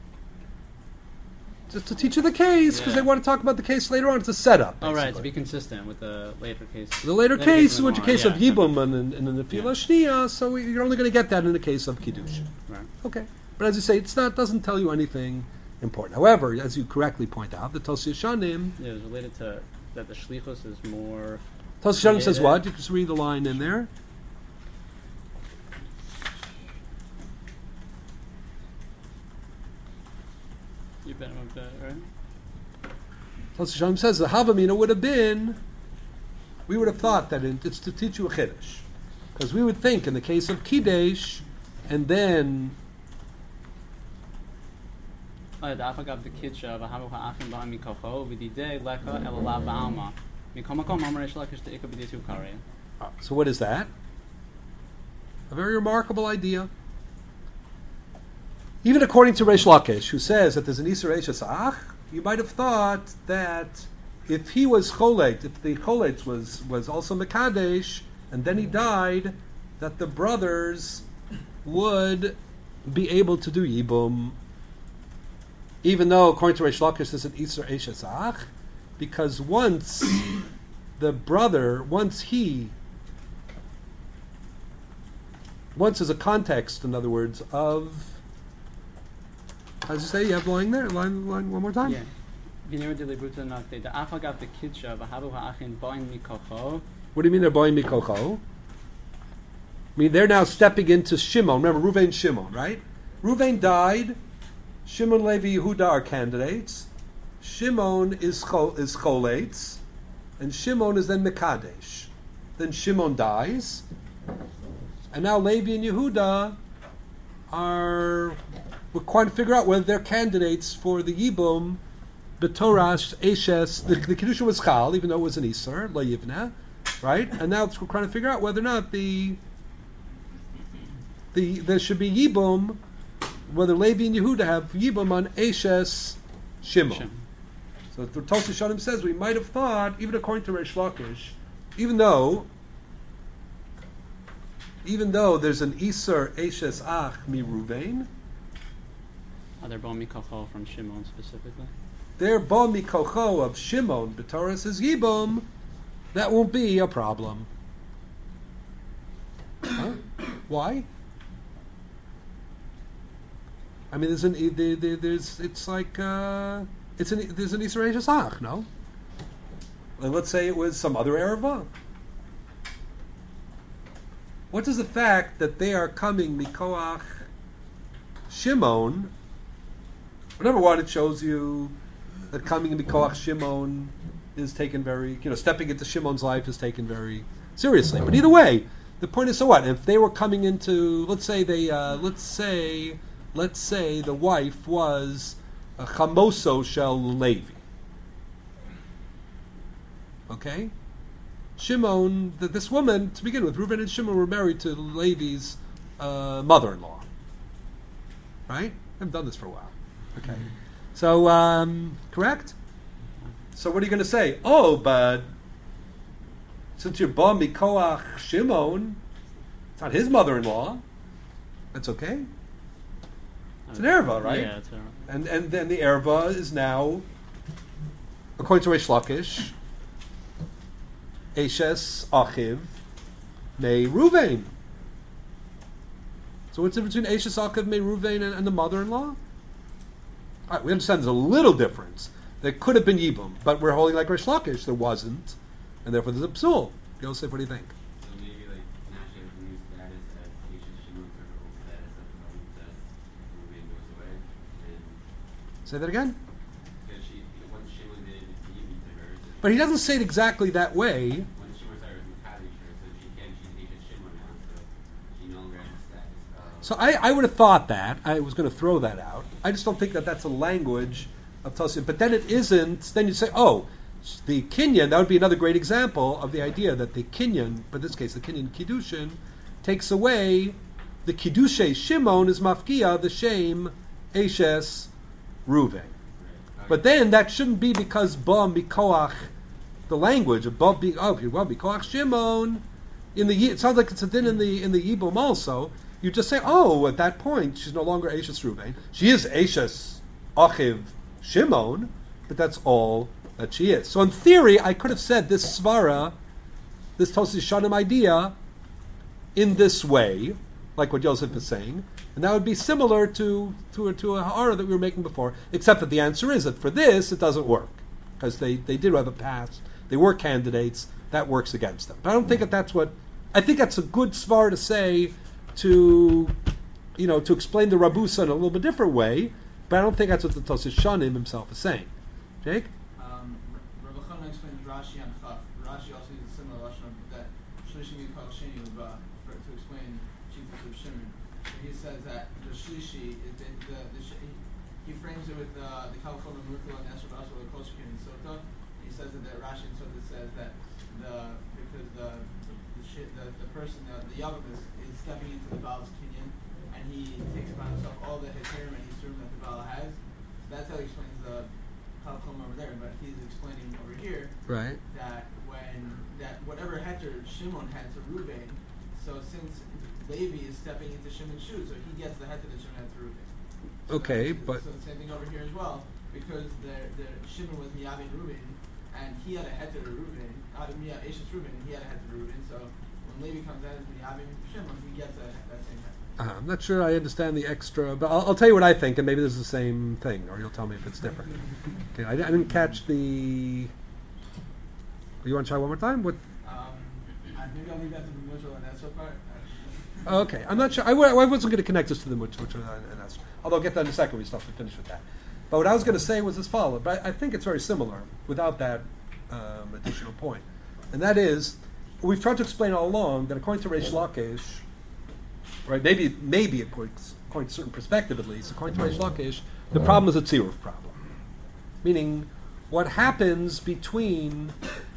just to teach you the case, because they want to talk about the case later on. It's a setup. Oh, right, to be consistent with the later case. The later case, which is a case of Yibum and in the Nefila Shniya, so you're only going to get that in the case of Kiddush. Right. Okay. But as you say, doesn't tell you anything important. However, as you correctly point out, the Tosas Yishanim... Yeah, it's related to that the Shlichus is more... Tosas Yishanim says what? You can just read the line in there. You better with that, right? Tosas Yishanim says the Havamina would have been... We would have thought that it's to teach you a Chiddush. Because we would think in the case of Kiddush, and then... So what is that? A very remarkable idea. Even according to Reish Lakish, who says that there's an Isur Eishes Ach, you might have thought that if he was Cholet, if the Cholet was also Mekadesh, and then he died, that the brothers would be able to do Yibum, even though, according to Reish Lakish, there's an Isur Eishes Ach, because once there's a context, in other words, of, as you say, you have line there, line one more time? Yeah. What do you mean they're buying mikocho? I mean, they're now stepping into Shimon. Remember, Ruvain Shimon, right? Ruvain died. Shimon, Levi, Yehuda are candidates. Shimon is cholates, and Shimon is then Mekadesh. Then Shimon dies, and now Levi and Yehuda we're trying to figure out whether they're candidates for the Yibum, Betorash, Eshes. The Kedusha was Chal, even though it was an Isser, La Yivna, right? And now we're trying to figure out whether or not there should be Yibum, whether Levi and Yehuda have Yibum on Eshes Shimon. So the Tosas Yishanim says we might have thought, even according to Reish Lakish, even though there's an Isser Eshes Ach mi Ruvain, they're Bo Mikocho from Shimon specifically. They're Bo Mikocho of Shimon, B'Torah says Yibum, that won't be a problem. Huh? Why? I mean, there's an Isser Eishes Ach, no? And let's say it was some other Ereva. What does the fact that they are coming Mikoach Shimon? Number one, it shows you that coming Mikoach Shimon is taken very, stepping into Shimon's life is taken very seriously. But either way, the point is, so what? If they were coming into, let's say the wife was a Chamoso Shel Levi. Okay? Shimon, this woman, to begin with, Reuven and Shimon were married to Levi's mother-in-law. Right? I've done this for a while. Okay. So, correct? So what are you going to say? Oh, but since you're Ba Mikoach Shimon, it's not his mother-in-law. That's okay. It's an erva, right? Yeah, it's an erva. And then the erva is now according to Reish Lakish, Eshes Achiv Mei Ruvain. So what's the difference between Eshes Achiv Mei Ruvain and the mother-in-law? All right, we understand there's a little difference. There could have been Yibum, but we're holding like Reish Lakish. There wasn't, and therefore there's a psul. Yosef, what do you think? So maybe like naturally have the new status as Eshes Shimon, or the old status as Chalutza Ruvain goes away. And Say that again? because once Shimon did Yibum to her, so But he doesn't say it exactly that way. when Shimon started with Makati, so she's Eshes Shimon now, so she no longer has the status of. So I would have thought that. I was going to throw that out. I just don't think that that's a language of Tosim. But then it isn't. Then you say, oh, the Kinyan, that would be another great example of the idea that the Kinyan, but in this case the Kinyan Kiddushin, takes away the Kiddushay Shimon is mafkia, the shame Eshes Ruvain. But then that shouldn't be because ba mikoach, the language of ba mikoach Shimon. It sounds like it's a din in the Yibum also. You just say, oh, at that point she's no longer Eshes Ruvain. She is Eshes Achiv Shimon, but that's all that she is. So in theory, I could have said this svara, this Tosis Shanim idea, in this way, like what Yosef is saying, and that would be similar to a ha'ara that we were making before, except that the answer is that for this it doesn't work because they did have a past, they were candidates, that works against them. But I don't think I think that's a good svara to say to explain the Rabusa in a little bit different way, but I don't think that's what the Tosis Shanim himself is saying. Jake? Rabbi Chana explains Rashi and Chaf. Rashi also uses a similar lashon that Shlishi Mikol Sheni to explain Jesus of Shimon. So he says that the Shlishi is he frames it with the Kalkol and Mukul and Esher Basel and Kosher and Sota. He says that Rashi and Sota says that because the person the Yavam is stepping into the Baal's Kinyan and he takes upon himself all the Heterim and Yisurim that the Baal has. So that's how he explains the Kalkom over there, but he's explaining over here Right. that whatever heter Shimon had to Reuben, so since Levi is stepping into Shimon's shoes, so he gets the heter that Shimon had to Reuben. So Okay, but so the same thing over here as well, because the Shimon was Miyavin Reuben, and he had a heter to Reuben, Eshes Reuben, and he had a heter to Reuben. So when Levi comes out as Miyavin Shimon, he gets that same heter. I'm not sure I understand the extra, but I'll tell you what I think, and maybe this is the same thing, or you'll tell me if it's different. Okay, I didn't catch the. You want to try one more time? What? Maybe I'll leave that to the mutual and that's so part. Okay, I'm not sure. I wasn't going to connect this to the mutual, and that's. Although I'll get that in a second. We still have to finish with that. But what I was going to say was as follows. But I think it's very similar without that additional point, and that is, we've tried to explain all along that according to Reish Lakish. Right, maybe according to a certain perspective at least, according to Reish Lakish, the problem is a tziruf problem. Meaning, what happens between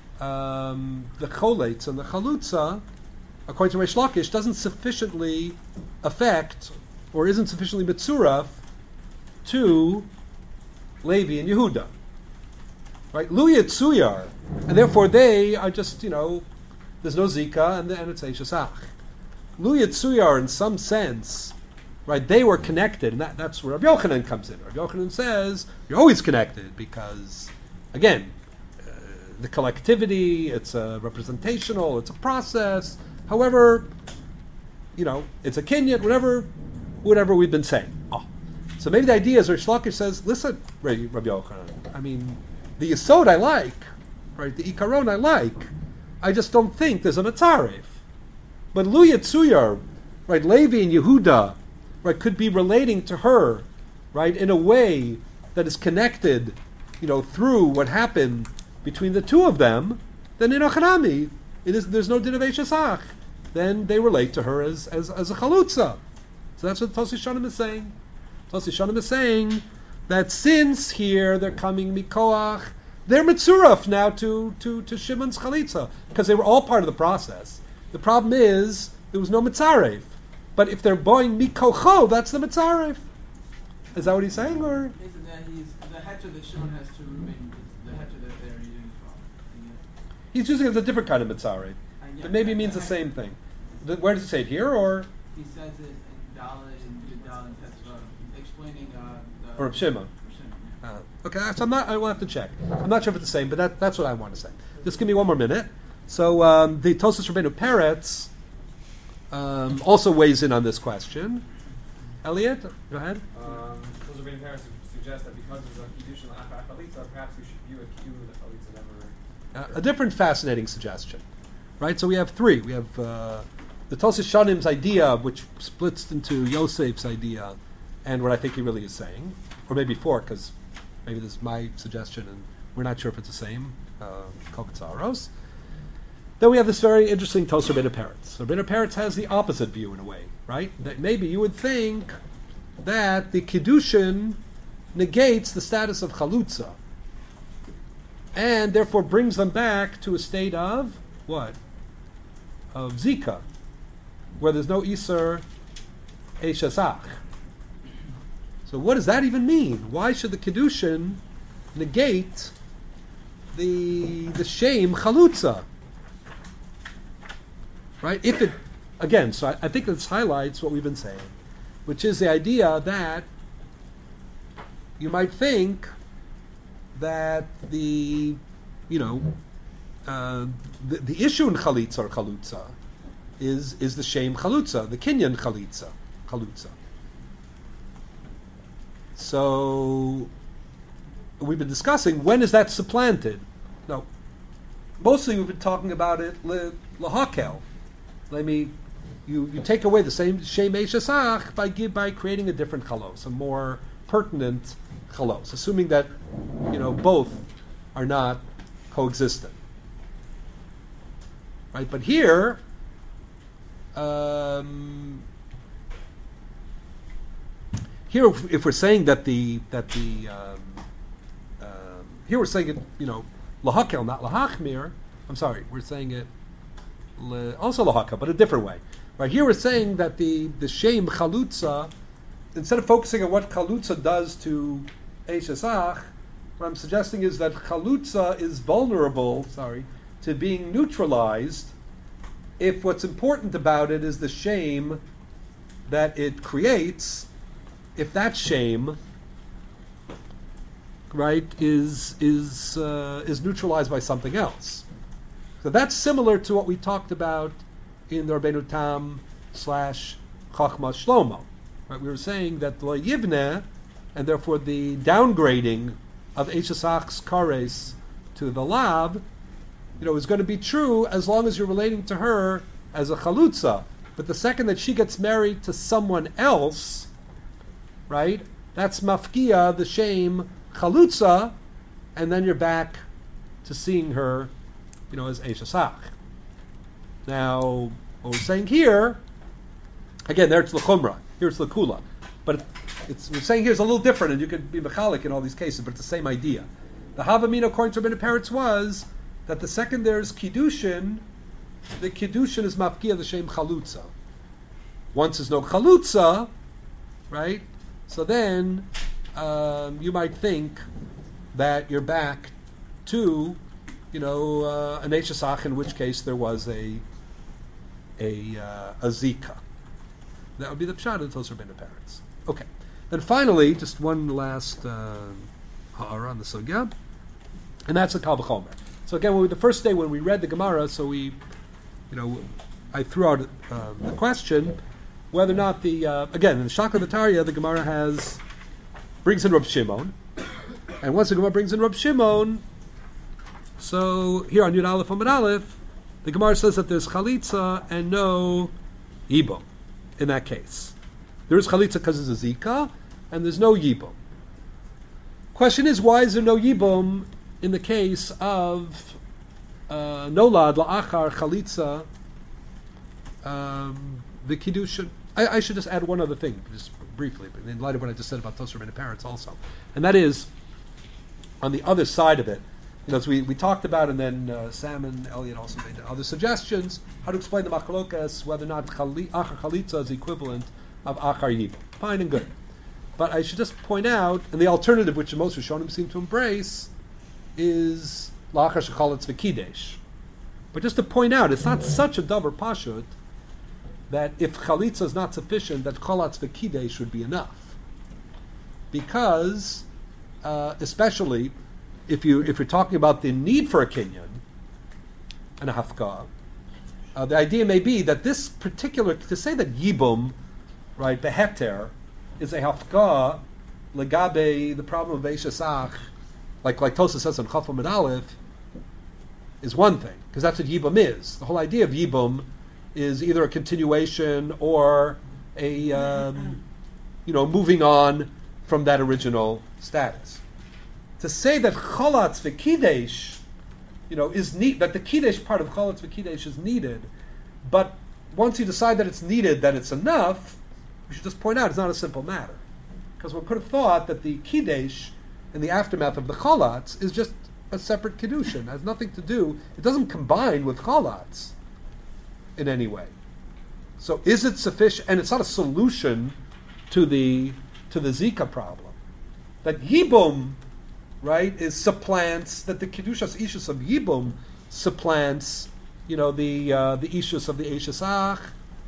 the choletz and the chalutza, according to Reish Lakish, doesn't sufficiently affect or isn't sufficiently mitzuraf to Levi and Yehuda. Right, Lu Yitzuyar, and therefore they are just there's no zika and it's Eishasach. Lu Yitzuyar, in some sense, right? They were connected, and that's where Rabbi Yochanan comes in. Rabbi Yochanan says you're always connected because, again, the collectivity, it's a representational, it's a process. However, it's a kinyan, whatever we've been saying. So maybe the idea is Reish Lakish says, listen, Rabbi Yochanan, I mean, the Yesod I like, right? The Ikaron I like. I just don't think there's a Matzaref. But Lu Yitzuyar, right, Levi and Yehuda, right, could be relating to her, right, in a way that is connected, through what happened between the two of them. Then in Achanami, there's no din of Eishasach. Then they relate to her as a chalutza. So that's what Tosis Shanim is saying. Tosis Shanim is saying that since here they're coming mikoach, they're mitzuraf now to Shimon's chalitza because they were all part of the process. The problem is there was no mitzaref. But if they're buying mikocho, that's the mitzaref. Is that what he's saying, or? The heter that Shimon has to Reuben is the heter that they're using from. He's using it as a different kind of mitzaref. But maybe it means the same thing. Where does it say it here, or? He says it in Dalet and Yudal and Tetzvah, explaining the. Or Shimon. Okay, so I will have to check. I'm not sure if it's the same, but that's what I want to say. Just give me one more minute. So the Tosfos Rabbeinu Peretz also weighs in on this question. Elliot, go ahead. Tosfos Rabbeinu Peretz suggests that because of the Kiddushin Achar Chalitza, perhaps we should view a Kiddushin the Chalitza never. A different fascinating suggestion, right? So we have three. We have the Tosfos Shanim's idea, which splits into Yosef's idea, and what I think he really is saying, or maybe four, because maybe this is my suggestion, and we're not sure if it's the same. Kokotzaros. Then we have this very interesting Tosfos Rabbeinu Peretz. Rabbeinu Peretz has the opposite view in a way, right? That maybe you would think that the Kiddushin negates the status of Chalutza, and therefore brings them back to a state of what? Of Zika, where there's no Iser Eshesach. So what does that even mean? Why should the Kiddushin negate the shame Chalutza? Right? If it, again, so I think this highlights what we've been saying, which is the idea that you might think that the issue in Chalitza or Chalutza is the shame Chalutza, the Kinyan Chalutza. So we've been discussing when is that supplanted. No, mostly we've been talking about it lahakel. You take away the same shame eshesach by creating a different chalos, a more pertinent chalos, assuming that both are not coexistent. Right, but here. Here, if we're saying that here we're saying it, lahakel, not lahachmir. I'm sorry, we're saying it also lahakel, but a different way. Right here, we're saying that the shame chalutza, instead of focusing on what chalutza does to eshesach, what I'm suggesting is that chalutza is vulnerable, to being neutralized if what's important about it is the shame that it creates. If that shame, right, is neutralized by something else, so that's similar to what we talked about in the Rabbeinu Tam / Chachmas Shlomo. Right, we were saying that lo yivneh, and therefore the downgrading of Eshesach's kares to the lab, is going to be true as long as you're relating to her as a chalutza. But the second that she gets married to someone else, right, that's mafkia, the shame chalutza, and then you're back to seeing her, as eshesach. Now, what we're saying here, again, there it's l'chumra, here it's l'kula, but we're saying here is a little different, and you could be mechalik in all these cases, but it's the same idea. The Havamina according to Rabbeinu Peretz was that the second there's kiddushin, the kiddushin is mafkia, the shame chalutza. Once there's no chalutza, right? So then you might think that you're back to, an eshesach, in which case there was a zika. That would be the pshat of Tosfos Rabbeinu Peretz. Okay. Then finally, just one last ha'ara on the sugya, and that's the Kal V'chomer. So again, the first day when we read the Gemara, so we, I threw out the question whether or not again, in the Shakla V'Tarya, the Gemara brings in Rab Shimon, and once the Gemara brings in Rab Shimon, so here on Yud Aleph Amud Aleph, the Gemara says that there's chalitza and no yibum in that case. There is chalitza because it's a zika, and there's no yibum. Question is, why is there no yibum in the case of nolad la'achar chalitza, the kiddushin? I should just add one other thing, just briefly, but in light of what I just said about Tosfos Rabbeinu Peretz also, and that is on the other side of it. As we talked about, and then Sam and Elliot also made other suggestions how to explain the machlokas, whether or not achar chalitza is the equivalent of achar yibum. Fine and good, but I should just point out, and the alternative which most Rishonim seem to embrace is la'achar shechalitz v'kidesh. But just to point out, it's not such a davar pashut that if chalitza is not sufficient, that chalatz v'kidesh would be enough, because especially if you're talking about the need for a kinyan and a hafka, the idea may be that this particular, to say that yibum, right, beheter, is a hafka legabe, the problem of Eishasach, like Tosa says in Chafam and Aleph, is one thing, because that's what yibum is. The whole idea of yibum is either a continuation or a moving on from that original status. To say that cholatz v'kidesh, is neat, that the kiddush part of cholatz v'kidesh is needed, but once you decide that it's needed, that it's enough, we should just point out it's not a simple matter, because one could have thought that the kiddush in the aftermath of the cholatz is just a separate kiddushin. It has nothing to do. It doesn't combine with cholatz in any way. So is it sufficient? And it's not a solution to the Zika problem. That Yibum, right, supplants, that the Kedushas Ishus of Yibum supplants, the Ishus of the Eishasach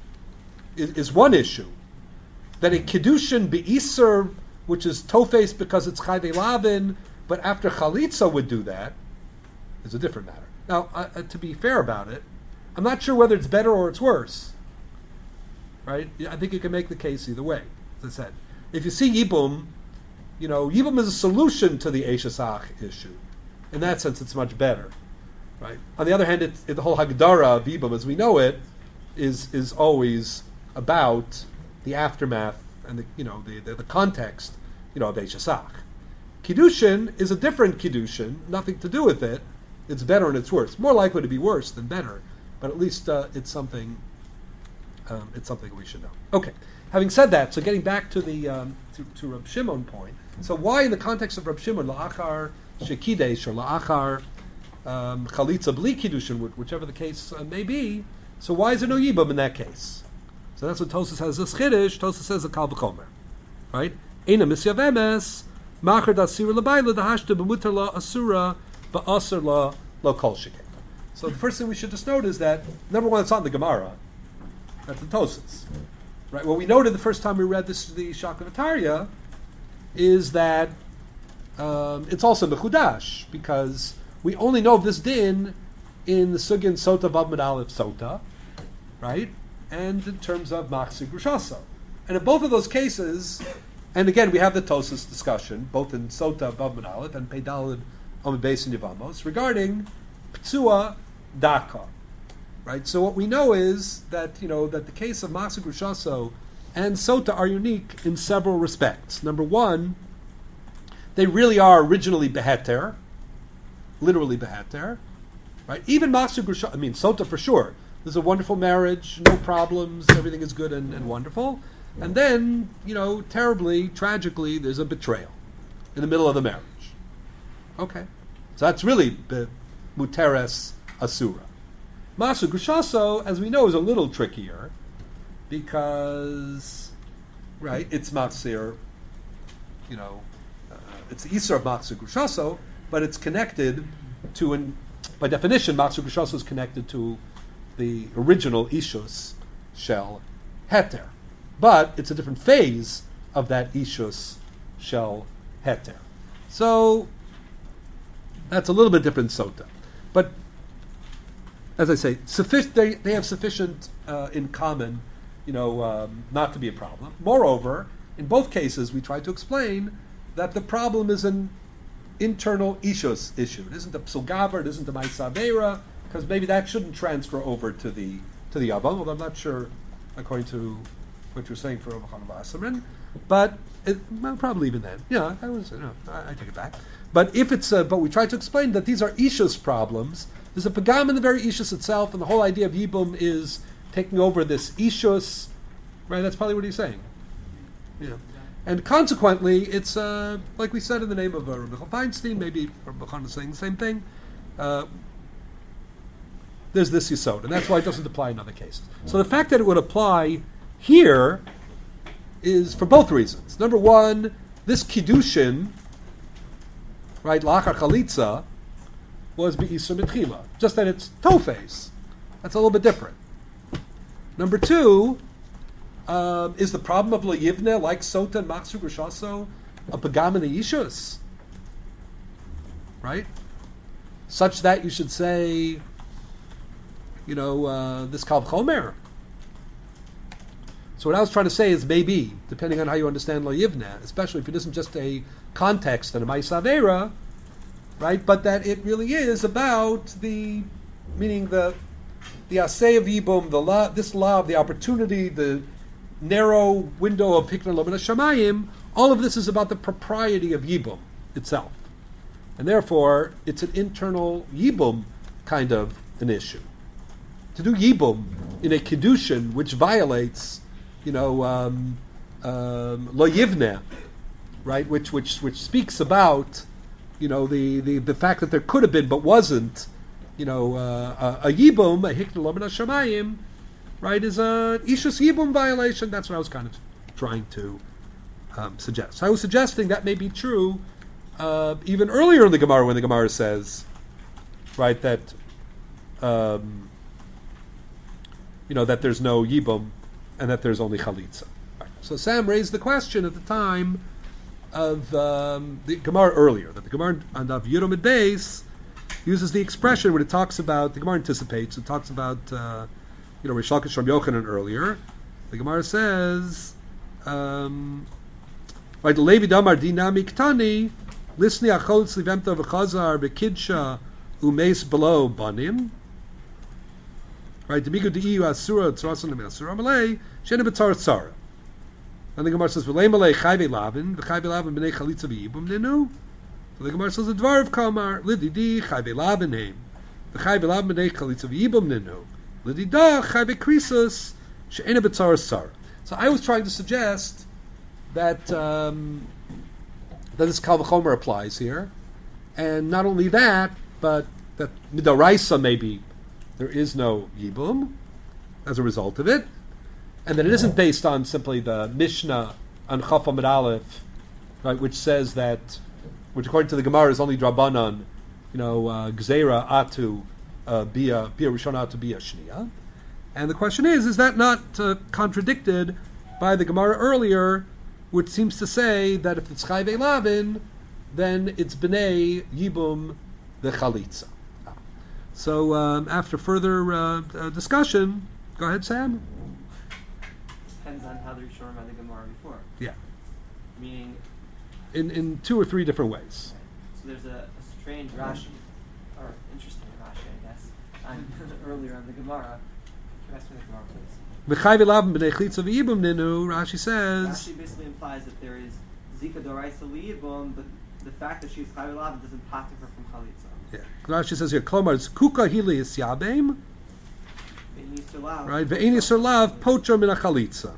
is one issue. That a Kedushin Be'isr, which is Tofes because it's Chayde Lavin, but after Chalitza would do that, is a different matter. Now, to be fair about it, I'm not sure whether it's better or it's worse. Right? I think you can make the case either way, as I said. If you see Yibum, Yibum is a solution to the Eishasach issue. In that sense, it's much better. Right? On the other hand, the whole Hagdara of Yibum, as we know it, is always about the aftermath and the context, of Eishasach. Kiddushin is a different Kiddushin, nothing to do with it. It's better and it's worse. More likely to be worse than better, but at least it's something. It's something we should know. Okay. Having said that, so getting back to the to Reb Shimon point. So why, in the context of Reb Shimon, la'achar shekidesh or la'achar chalitza bli kiddushin, whichever the case may be? So why is there no yibum in that case? So that's what Tosas has this chiddush. Tosas says a kal v'chomer, right? Eina misyav emes machar dasira l'bayla dahashta b'mutar la asura ba'aser la lo kol shekeh. So the first thing we should just note is that number one, it's not in the Gemara. That's the Tosas. Right? What we noted the first time we read the Shakavataria is that it's also Mechudash, because we only know of this din in the Sugin Sota Vav Med Aleph Sota, right? And in terms of Machzir Grushaso. And in both of those cases, and again we have the Tosas discussion, both in Sota Vav Med Aleph and Peidalid Amid Beis and Yevamos, regarding Ptsua Daka. Right, so what we know is that that the case of Machzir Grushaso and Sota are unique in several respects. Number one, they really are originally beheter, literally beheter. Right, even Machzir Grushaso, Sota for sure. There's a wonderful marriage, no problems, everything is good and wonderful. And then, terribly, tragically, there's a betrayal in the middle of the marriage. Okay, so that's really Muteres Asura. Machzir Grushaso, as we know, is a little trickier because, right, it's Machzir, it's the Isra of Machzir Grushaso, but it's connected to, by definition, Machzir Grushaso is connected to the original Ishus Shel Heter. But it's a different phase of that Ishus Shel Heter. So, that's a little bit different Sota. But as I say, they have sufficient in common, not to be a problem. Moreover, in both cases, we try to explain that the problem is an internal ishus issue. It isn't a psulgaver, it isn't a ma'isavera, because maybe that shouldn't transfer over to the Yavam, although I'm not sure, according to what you're saying for Rav Chanan Wasserman. But probably even then, I take it back. But if it's, but we try to explain that these are ishus problems. There's a pagam in the very ishus itself, and the whole idea of yibum is taking over this ishus, right? That's probably what he's saying. Yeah. And consequently, it's like we said in the name of Rabbi Feinstein, maybe Rabbi Chanan is saying the same thing. There's this yisod, and that's why it doesn't apply in other cases. So the fact that it would apply here is for both reasons. Number one, this kiddushin, right, lachar chalitza, was be'isur mitchila, just that it's tofes. That's a little bit different. Number two, is the problem of lo yivne, like Sota and Machzir Grushaso, a pagam in the Yishus? right? Such that you should say, this Kal Chomer. So what I was trying to say is maybe, depending on how you understand Lo Yivneh, especially if it isn't just a context and a Ma'aseh Avera, right? But that it really is about the Aseh of Yibum, this law of the opportunity, the narrow window of Hikna Lo Min HaShamayim. All of this is about the propriety of Yibum itself, and therefore it's an internal Yibum kind of an issue. To do Yibum in a Kiddushin which violates, Lo Yivneh, right? Which speaks about, the fact that there could have been but wasn't, a Yibum, a Hikna Lo Min HaShamayim, right, is a Ishus Yibum violation. That's what I was kind of trying to suggest. So I was suggesting that may be true even earlier in the Gemara, when the Gemara says, right, that that there's no Yibum and that there's only Chalitza. Right. So Sam raised the question at the time of the Gemara earlier, that the Gemara on Daf Yud Amud Beis uses the expression when it talks about, the Gemara anticipates, it talks about, Rish Lakish from Yochanan earlier. The Gemara says, right, Levi Damar Dinami Ktani, Lisni Achol Slivemta V'Chazar V'Kidsha Umeis Below Banim. Right, Demigu Di'u Asura Tzarasan Lemin Asura Malay Shena B'Tzar Tzara. And the Gemara says, V'lei Malay Chayve Lavin V'Chayve Lavin B'nei Chalitza V'Yibum Ninu. So the Gemara says, the Dvar of Kamar Lididi Chayve Lavin Heim V'Chayve Lavin B'nei Chalitza V'Yibum Ninu. Lidida Chayve Krisus Shena B'Tzar Tzara. So I was trying to suggest that this Kal V'Chomer applies here, and not only that, but that Midaraisa maybe there is no Yibum as a result of it, and that it isn't based on simply the Mishnah on Chaf Amud Aleph, right, which says that, which according to the Gemara is only Drabanan, Gzeira Atu Bia Rishona Atu Bia Shniya. And the question is that not contradicted by the Gemara earlier, which seems to say that if it's Chayve Lavin, then it's B'nei Yibum the Chalitza. So after further discussion, go ahead, Sam. Depends on how the Rishonim read the Gemara before. Yeah. Meaning, in two or three different ways. So there's a strange Rashi, or interesting Rashi, I guess, earlier on the Gemara. Can I ask me the Gemara, please? Rashi says. Rashi basically implies that there is Zika Doraisa Liyibum, but the fact that she's Chayve Lavin doesn't pater her from Chalitza. Yeah. Rashi says here, Klomar, it's Kuka Hili is Yabem. Right? Ve'eni Serlav Pocher Min Chalitza.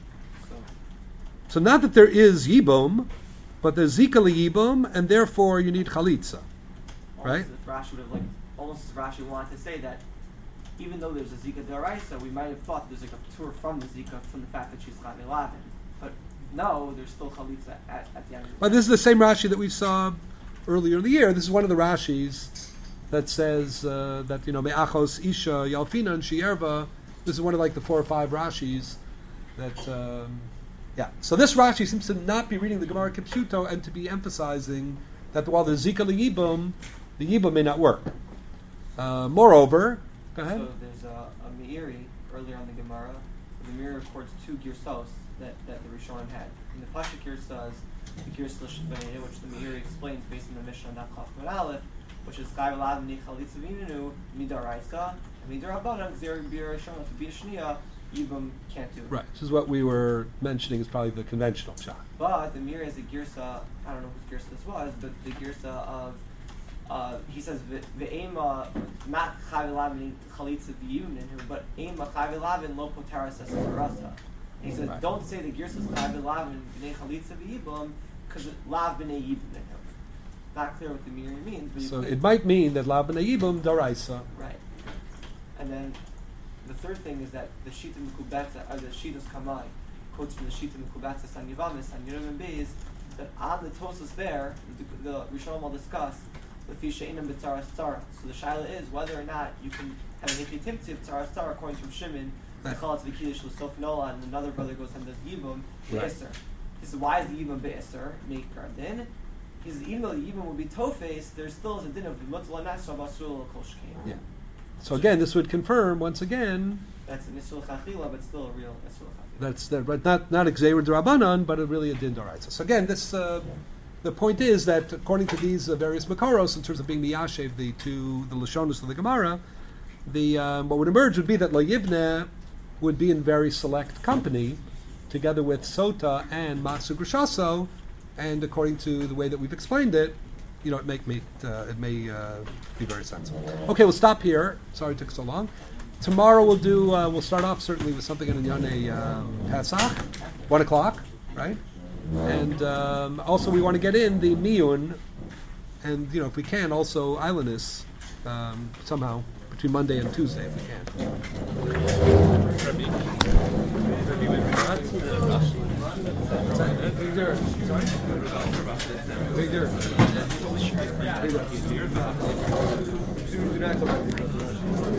So not that there is Yibum, but there's Zika Liyibum, and therefore you need Chalitza. Right? Rashi would have almost as Rashi wanted to say that even though there's a Zika Daraisa, we might have thought there's a tour from the Zika from the fact that she's Chayve Lavin. But no, there's still Chalitza at the end of the But this is the same Rashi that we saw earlier in the year. This is one of the Rashis that says that, Me'achos Isha Yalfina and Shierva. This is one of the 4 or 5 Rashis that, So this Rashi seems to not be reading the Gemara Kipshuto and to be emphasizing that while there's Zika L'Yibum, the Yibum may not work. Moreover, go ahead. So there's a Meiri earlier on the Gemara. The Meiri records 2 Girsos that the Rishonim had. In the Pasha Girsas, the Girs L'Shvei, which the Meiri explains based on the Mishnah on Chaf Amud Aleph, which is Chayve Lavin B'nei Chalitza V'Yibum Midaraisa, and Midarabanan Gzeira B'Bia Rishona to Bia Shniya, Yibum can't do. Right. This is what we were mentioning is probably the conventional shot. But the Meiri has a Girsa, I don't know whose Girsa this was, but the Girsa of he says ve'ema not Chayve Lavin Chalitza V'Yibum, but ema Chayve Lavin lo potaras esarasa. He says don't say the Girsa is Chayve Lavin B'nei Chalitza V'Yibum because Lav B'nei Yibum. Not clear what the Meiri means. But so it might mean that Lav B'nei Yibum Daraisa. Right. And then the third thing is that the Shita Mekubetza, or the Shitas Kamai, quotes from the Shita Mekubetza San Yivamis, San Yerim Beis, that on the Tosas there, the Rishonim will discuss the Fishainam B'Tzara Tzara. So the Shaila is whether or not you can have a Hikitivtiv Tzara Tzara according to Shimon, the Chalatz V'Kiddush L'Sof Nola, and another brother goes and does Yibum Be'Isr. He says, why is the Yibum Be'Isr? Make Gardin. he says even though the Yibum would be Tofes, there still is a din of Mutzla Nasra Basul Kol Shkein. Yeah. So again, this would confirm once again. That's an Isul Chachila, but still a real Isul Chachila. That's but not Xeir D'Rabbanan, but really a din d'oraisa. So again, this the point is that according to these various Makaros, in terms of being miyashev the Lashonos of the Gemara, the what would emerge would be that Lo Yivne would be in very select company, together with Sota and Matsu Grushaso, and according to the way that we've explained it, it may be very sensible. Okay, we'll stop here. Sorry it took so long. Tomorrow we'll start off certainly with something in Yonei Pesach, 1:00, right? And also we want to get in the Miyun, and if we can also Islandus somehow between Monday and Tuesday if we can. Big